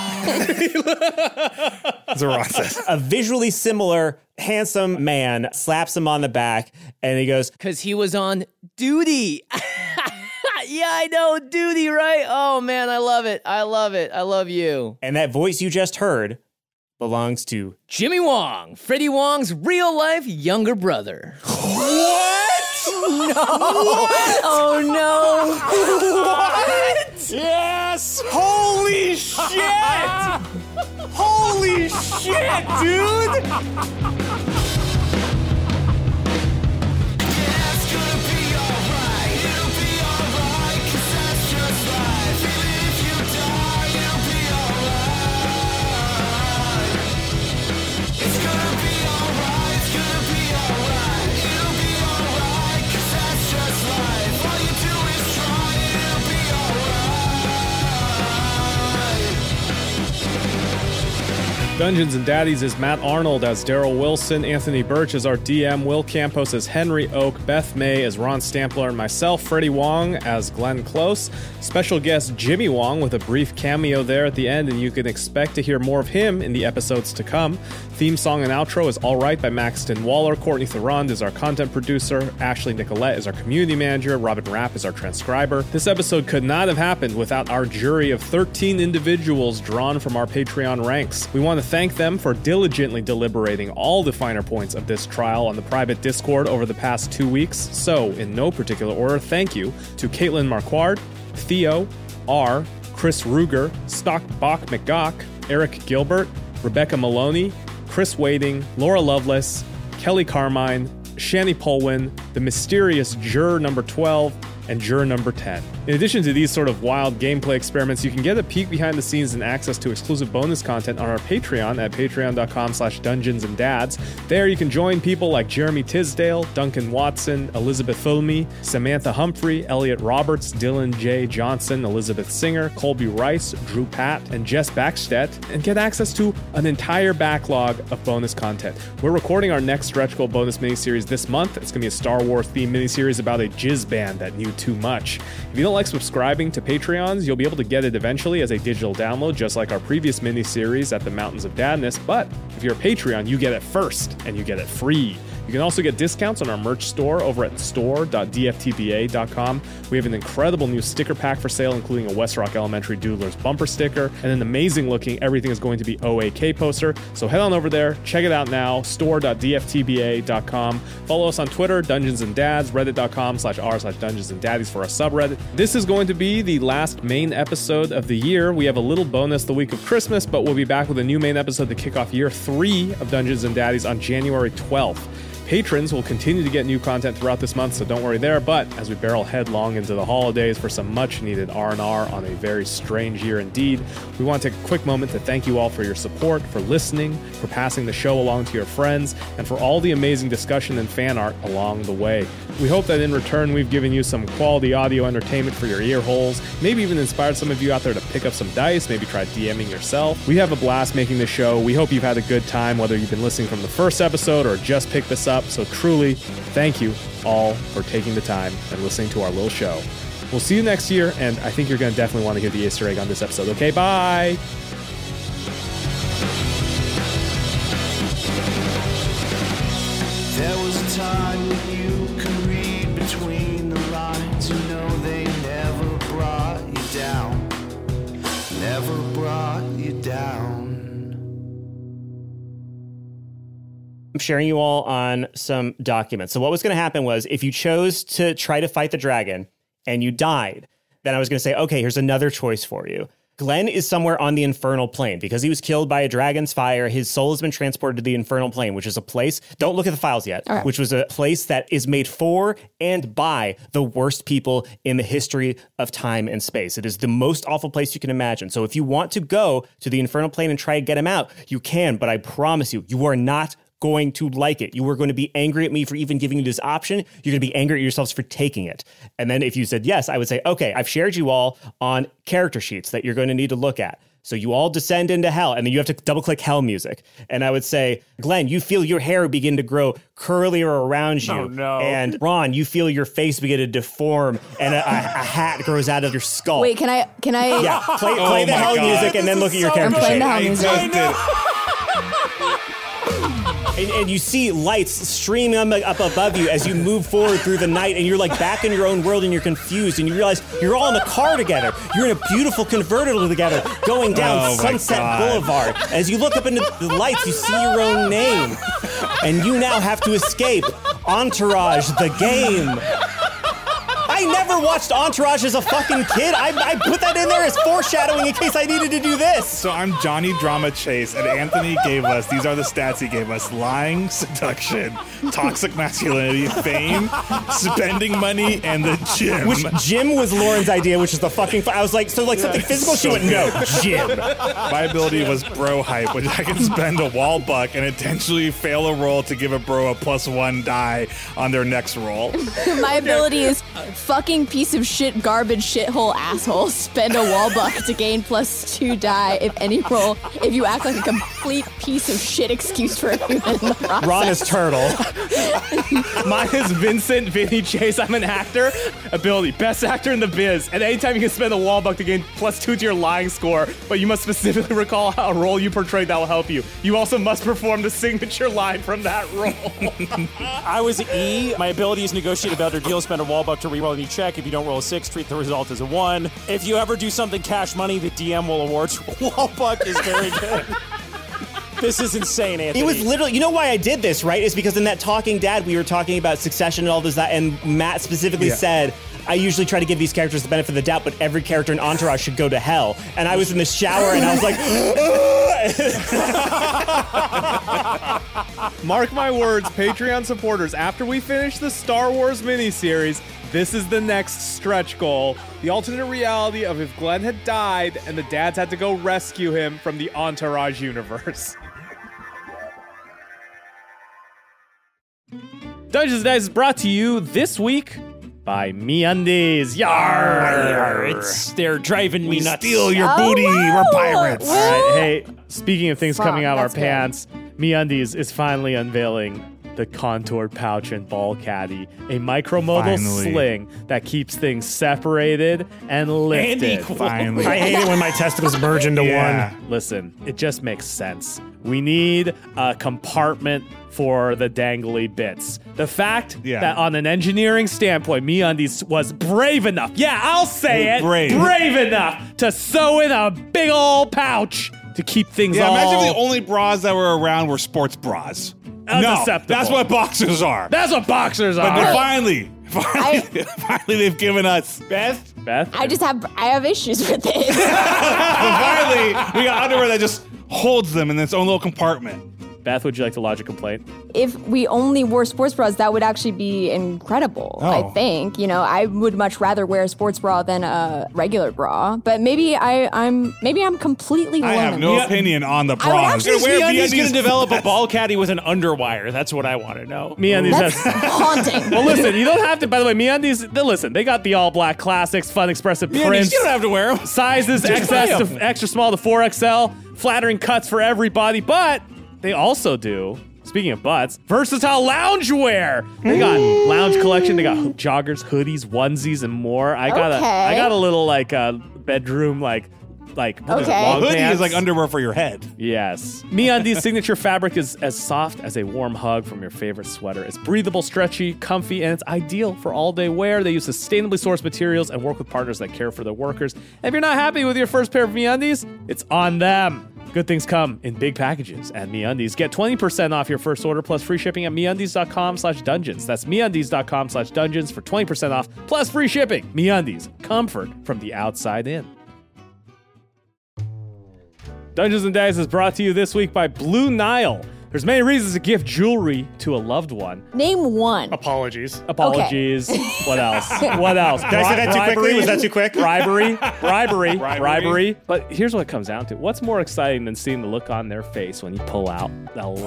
That's what Ron says. A visually similar, handsome man slaps him on the back, and he goes, Because he was on duty. Yeah, I know, duty, right? Oh, man, I love it. I love it. I love you. and that voice you just heard belongs to Jimmy Wong, Freddie Wong's real-life younger brother. What? No. Oh, no. What? Yes! Holy shit! Holy shit, dude! Dungeons and Daddies is Matt Arnold as Daryl Wilson, Anthony Birch as our D M, Will Campos as Henry Oak, Beth May as Ron Stampler, and myself, Freddie Wong, as Glenn Close. Special guest Jimmy Wong with a brief cameo there at the end, and you can expect to hear more of him in the episodes to come. Theme song and outro is All Right by Maxton Waller. Courtney Thorond is our content producer. Ashley Nicolette is our community manager. Robin Rapp is our transcriber. This episode could not have happened without our jury of thirteen individuals drawn from our Patreon ranks. We want to thank them for diligently deliberating all the finer points of this trial on the private Discord over the past two weeks. So, in no particular order, thank you to Caitlin Marquardt, Theo, R, Chris Ruger, Stock Bach McGock, Eric Gilbert, Rebecca Maloney, Chris Wading, Laura Lovelace, Kelly Carmine, Shani Polwin, the mysterious Juror number twelve, and Juror number ten. In addition to these sort of wild gameplay experiments, you can get a peek behind the scenes and access to exclusive bonus content on our Patreon at patreon.com slash dungeons and dads. There you can join people like Jeremy Tisdale, Duncan Watson, Elizabeth Fulmy, Samantha Humphrey, Elliot Roberts, Dylan J. Johnson, Elizabeth Singer, Colby Rice, Drew Patt, and Jess Backstedt, and get access to an entire backlog of bonus content. We're recording our next Stretch Goal bonus miniseries this month. It's going to be a Star Wars themed miniseries about a jizz band that knew too much. If you don't like subscribing to Patreons, you'll be able to get it eventually as a digital download, just like our previous miniseries at the Mountains of Dadness. But if you're a Patreon, you get it first, and you get it free. You can also get discounts on our merch store over at store dot d f t b a dot com. We have an incredible new sticker pack for sale, including a West Rock Elementary Doodlers bumper sticker and an amazing looking Everything is Going to Be O A K poster. So head on over there, check it out now, store dot d f t b a dot com. Follow us on Twitter, Dungeons and Dads, reddit.com slash r slash Dungeons and Daddies for our subreddit. This is going to be the last main episode of the year. We have a little bonus the week of Christmas, but we'll be back with a new main episode to kick off year three of Dungeons and Daddies on January twelfth. Patrons will continue to get new content throughout this month, so don't worry there. But as we barrel headlong into the holidays for some much-needed R and R on a very strange year indeed, we want to take a quick moment to thank you all for your support, for listening, for passing the show along to your friends, and for all the amazing discussion and fan art along the way. We hope that in return we've given you some quality audio entertainment for your ear holes, maybe even inspired some of you out there to pick up some dice, maybe try DMing yourself. We have a blast making this show. We hope you've had a good time, whether you've been listening from the first episode or just picked this up. So truly, thank you all for taking the time and listening to our little show. We'll see you next year, and I think you're going to definitely want to hear the Easter egg on this episode. Okay, bye! There was a time when you could read between the lines. You know they never brought you down. Never brought you down. I'm sharing you all on some documents. So what was going to happen was if you chose to try to fight the dragon and you died, then I was going to say, okay, here's another choice for you. Glenn is somewhere on the infernal plane. Because he was killed by a dragon's fire, his soul has been transported to the infernal plane, which is a place, don't look at the files yet, right. which was a place that is made for and by the worst people in the history of time and space. It is the most awful place you can imagine. So if you want to go to the infernal plane and try to get him out, you can, but I promise you, you are not going to like it. You are going to be angry at me for even giving you this option. You're going to be angry at yourselves for taking it. And then if you said yes, I would say, okay, I've shared you all on character sheets that you're going to need to look at. So you all descend into hell, and then you have to double click hell music. And I would say, Glenn, you feel your hair begin to grow curlier around you. Oh, no. And Ron, you feel your face begin to deform, and a, a, a hat grows out of your skull. Wait, can I, can I? Yeah, play, play Oh the my hell God. music and then look at your I'm character playing sheet. the hell music. I did. And, and you see lights streaming up above you as you move forward through the night, and you're like back in your own world and you're confused, and you realize you're all in a car together. You're in a beautiful convertible together going down Oh, my Sunset God. Boulevard. As you look up into the lights, you see your own name, and you now have to escape Entourage, the game. I never watched Entourage as a fucking kid. I, I put that in there as foreshadowing in case I needed to do this. So I'm Johnny Drama Chase, and Anthony gave us, these are the stats he gave us: lying, seduction, toxic masculinity, fame, spending money, and the gym. Which gym was Lauren's idea, which is the fucking, I was like, so like something physical? She So went, no, good. gym. My ability was bro hype, which I can spend a wall buck and intentionally fail a roll to give a bro a plus one die on their next roll. My ability is fucking piece of shit, garbage, shithole, asshole. Spend a wall buck to gain plus two die if any roll. If you act like a complete piece of shit excuse for everyone in the process. Ron is turtle. Mine is Vincent Vinny Chase. I'm an actor. Ability, best actor in the biz. And anytime you can spend a wall buck to gain plus two to your lying score, but you must specifically recall how a role you portrayed that will help you. You also must perform the signature line from that role. I was E. My ability is negotiate a better deal, spend a wall buck to reroll any check. If you don't roll a six, treat the result as a one. If you ever do something cash money, the D M will award you a wall buck is very good. This is insane, Anthony. It was literally, you know why I did this, right? Is because in that Talking Dad, we were talking about Succession and all this, that, and Matt specifically Yeah. said, I usually try to give these characters the benefit of the doubt, but every character in Entourage should go to hell. And I was in the shower, and I was like, Mark my words, Patreon supporters, after we finish the Star Wars miniseries, this is the next stretch goal. The alternate reality of if Glenn had died and the dads had to go rescue him from the Entourage universe. Dungeons and Dice is brought to you this week by MeUndies. Yarr! Yarr, it's, they're driving me We nuts. steal your Oh, booty. wow. We're pirates. Woo. All right, hey, speaking of things Fuck, coming out of our that's good. pants, MeUndies is finally unveiling the contoured pouch and ball caddy, a micromodal Finally. sling that keeps things separated and lifted. And equal. Finally. I hate it when my testicles merge into Yeah. one. Listen, it just makes sense. We need a compartment for the dangly bits. The fact Yeah. that on an engineering standpoint, MeUndies was brave enough, yeah, I'll say it, Brave. brave enough to sew in a big old pouch to keep things Yeah, all... imagine if the only bras that were around were sports bras. No, Unacceptable. that's what boxers are. That's what boxers But are. then finally, finally, finally, they've given us Beth. Beth? I just have I have issues with this. But finally, we got underwear that just holds them in its own little compartment. Beth, would you like to lodge a complaint? If we only wore sports bras, that would actually be incredible, Oh. I think. You know, I would much rather wear a sports bra than a regular bra. But maybe I, I'm maybe I'm completely I alone. have no opinion on the I would bras. actually- Is Wear MeUndies MeUndies going to develop a ball caddy with an underwire? That's what I want to know. MeUndies That's has haunting. Well, listen, you don't have to. By the way, MeUndies. they- Listen, they got the all black classics, fun, expressive MeUndies, prints. you don't have to wear them. Sizes Just X buy S 'em. to extra small to four X L. Flattering cuts for everybody, but they also do. Speaking of butts, versatile loungewear. They got lounge collection. They got ho- joggers, hoodies, onesies, and more. I got a, Okay. I got a little like uh, bedroom like. Like what is it, Okay. long Hoodie pants? is like underwear for your head. Yes. MeUndies signature fabric is as soft as a warm hug from your favorite sweater. It's breathable, stretchy, comfy, and it's ideal for all-day wear. They use sustainably sourced materials and work with partners that care for their workers. And if you're not happy with your first pair of MeUndies, it's on them. Good things come in big packages at MeUndies. Get twenty percent off your first order plus free shipping at MeUndies.com slash dungeons. That's MeUndies.com slash dungeons for twenty percent off plus free shipping. MeUndies. Comfort from the outside in. Dungeons and Dice is brought to you this week by Blue Nile. There's many reasons to gift jewelry to a loved one. Name one. Apologies. Apologies. What else? What else? Did I say that too quickly? Was that too quick? Bribery. Bribery. Bribery. Bribery. But here's what it comes down to. What's more exciting than seeing the look on their face when you pull out the Hold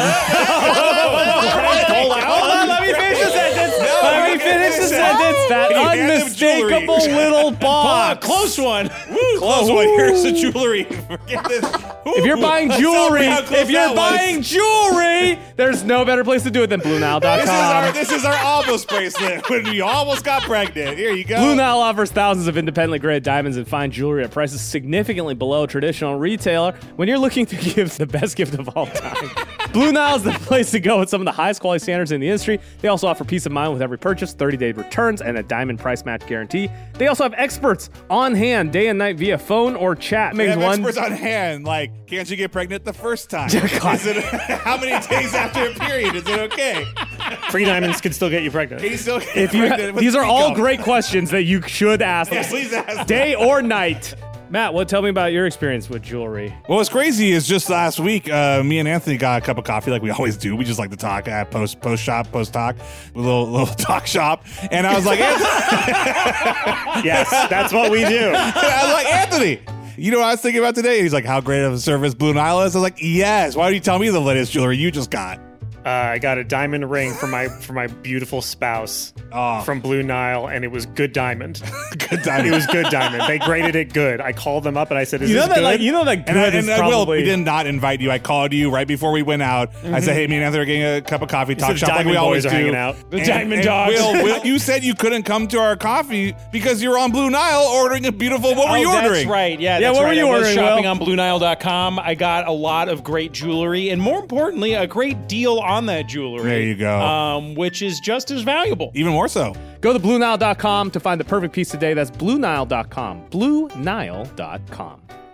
on, let me finish the sentence. No, let me you finish the finish it. sentence. That You hand them unmistakable jewelry. little Paul, box. close one. Woo, close one. Here's the jewelry. Forget this. If you're buying Let's tell me jewelry, how close if you're that was. buying jewelry, there's no better place to do it than Blue Nile dot This is our com. this is our almost bracelet when we almost got pregnant. Here you go. Blue Nile offers thousands of independently graded diamonds and fine jewelry at prices significantly below a traditional retailer. When you're looking to give the best gift of all time, Blue Nile is the place to go with some of the highest quality standards in the industry. They also offer peace of mind with every purchase, thirty-day returns, and a diamond price match guarantee. They also have experts on hand day and night via phone or chat. We Makes have one experts on hand. Like, can't you get pregnant the first time? Is it, how many days after a period is it okay? Free diamonds can still get you pregnant. Can you still get If you, pregnant with these are all Pico? great questions that you should ask, Yeah, please ask. day or night. Matt, what? Tell me about your experience with jewelry. Well, what's crazy is just last week, uh, me and Anthony got a cup of coffee like we always do. We just like to talk at post post shop, post talk, a little little talk shop. And I was like, Anthony. Yes, that's what we do. I was like, Anthony, you know what I was thinking about today? He's like, how great of a service Blue Nile is. I was like, yes. Why don't you tell me the latest jewelry you just got? Uh, I got a diamond ring for my for my beautiful spouse Oh. from Blue Nile, and it was good diamond. Good diamond. It was good diamond. They graded it good. I called them up and I said, "Is You know this that, good?" like, you know that good And, I, is and I will. probably. We did not invite you. I called you right before we went out. I said, "Hey, me and Anthony are getting a cup of coffee, talk said shop like Diamond we always Boys do." are hanging out. The And- Diamond and Dogs. Will, Will, you said you couldn't come to our coffee because you were on Blue Nile ordering a beautiful. What were Oh, you that's ordering? right. Yeah, Yeah, that's what were right. you I was ordering, shopping Will? on Blue Nile dot com. I got a lot of great jewelry, and more importantly, a great deal on that jewelry. There you go. Um, which is just as valuable. Even more so. Go to Blue Nile dot com to find the perfect piece today. That's Blue Nile dot com. Blue Nile dot com.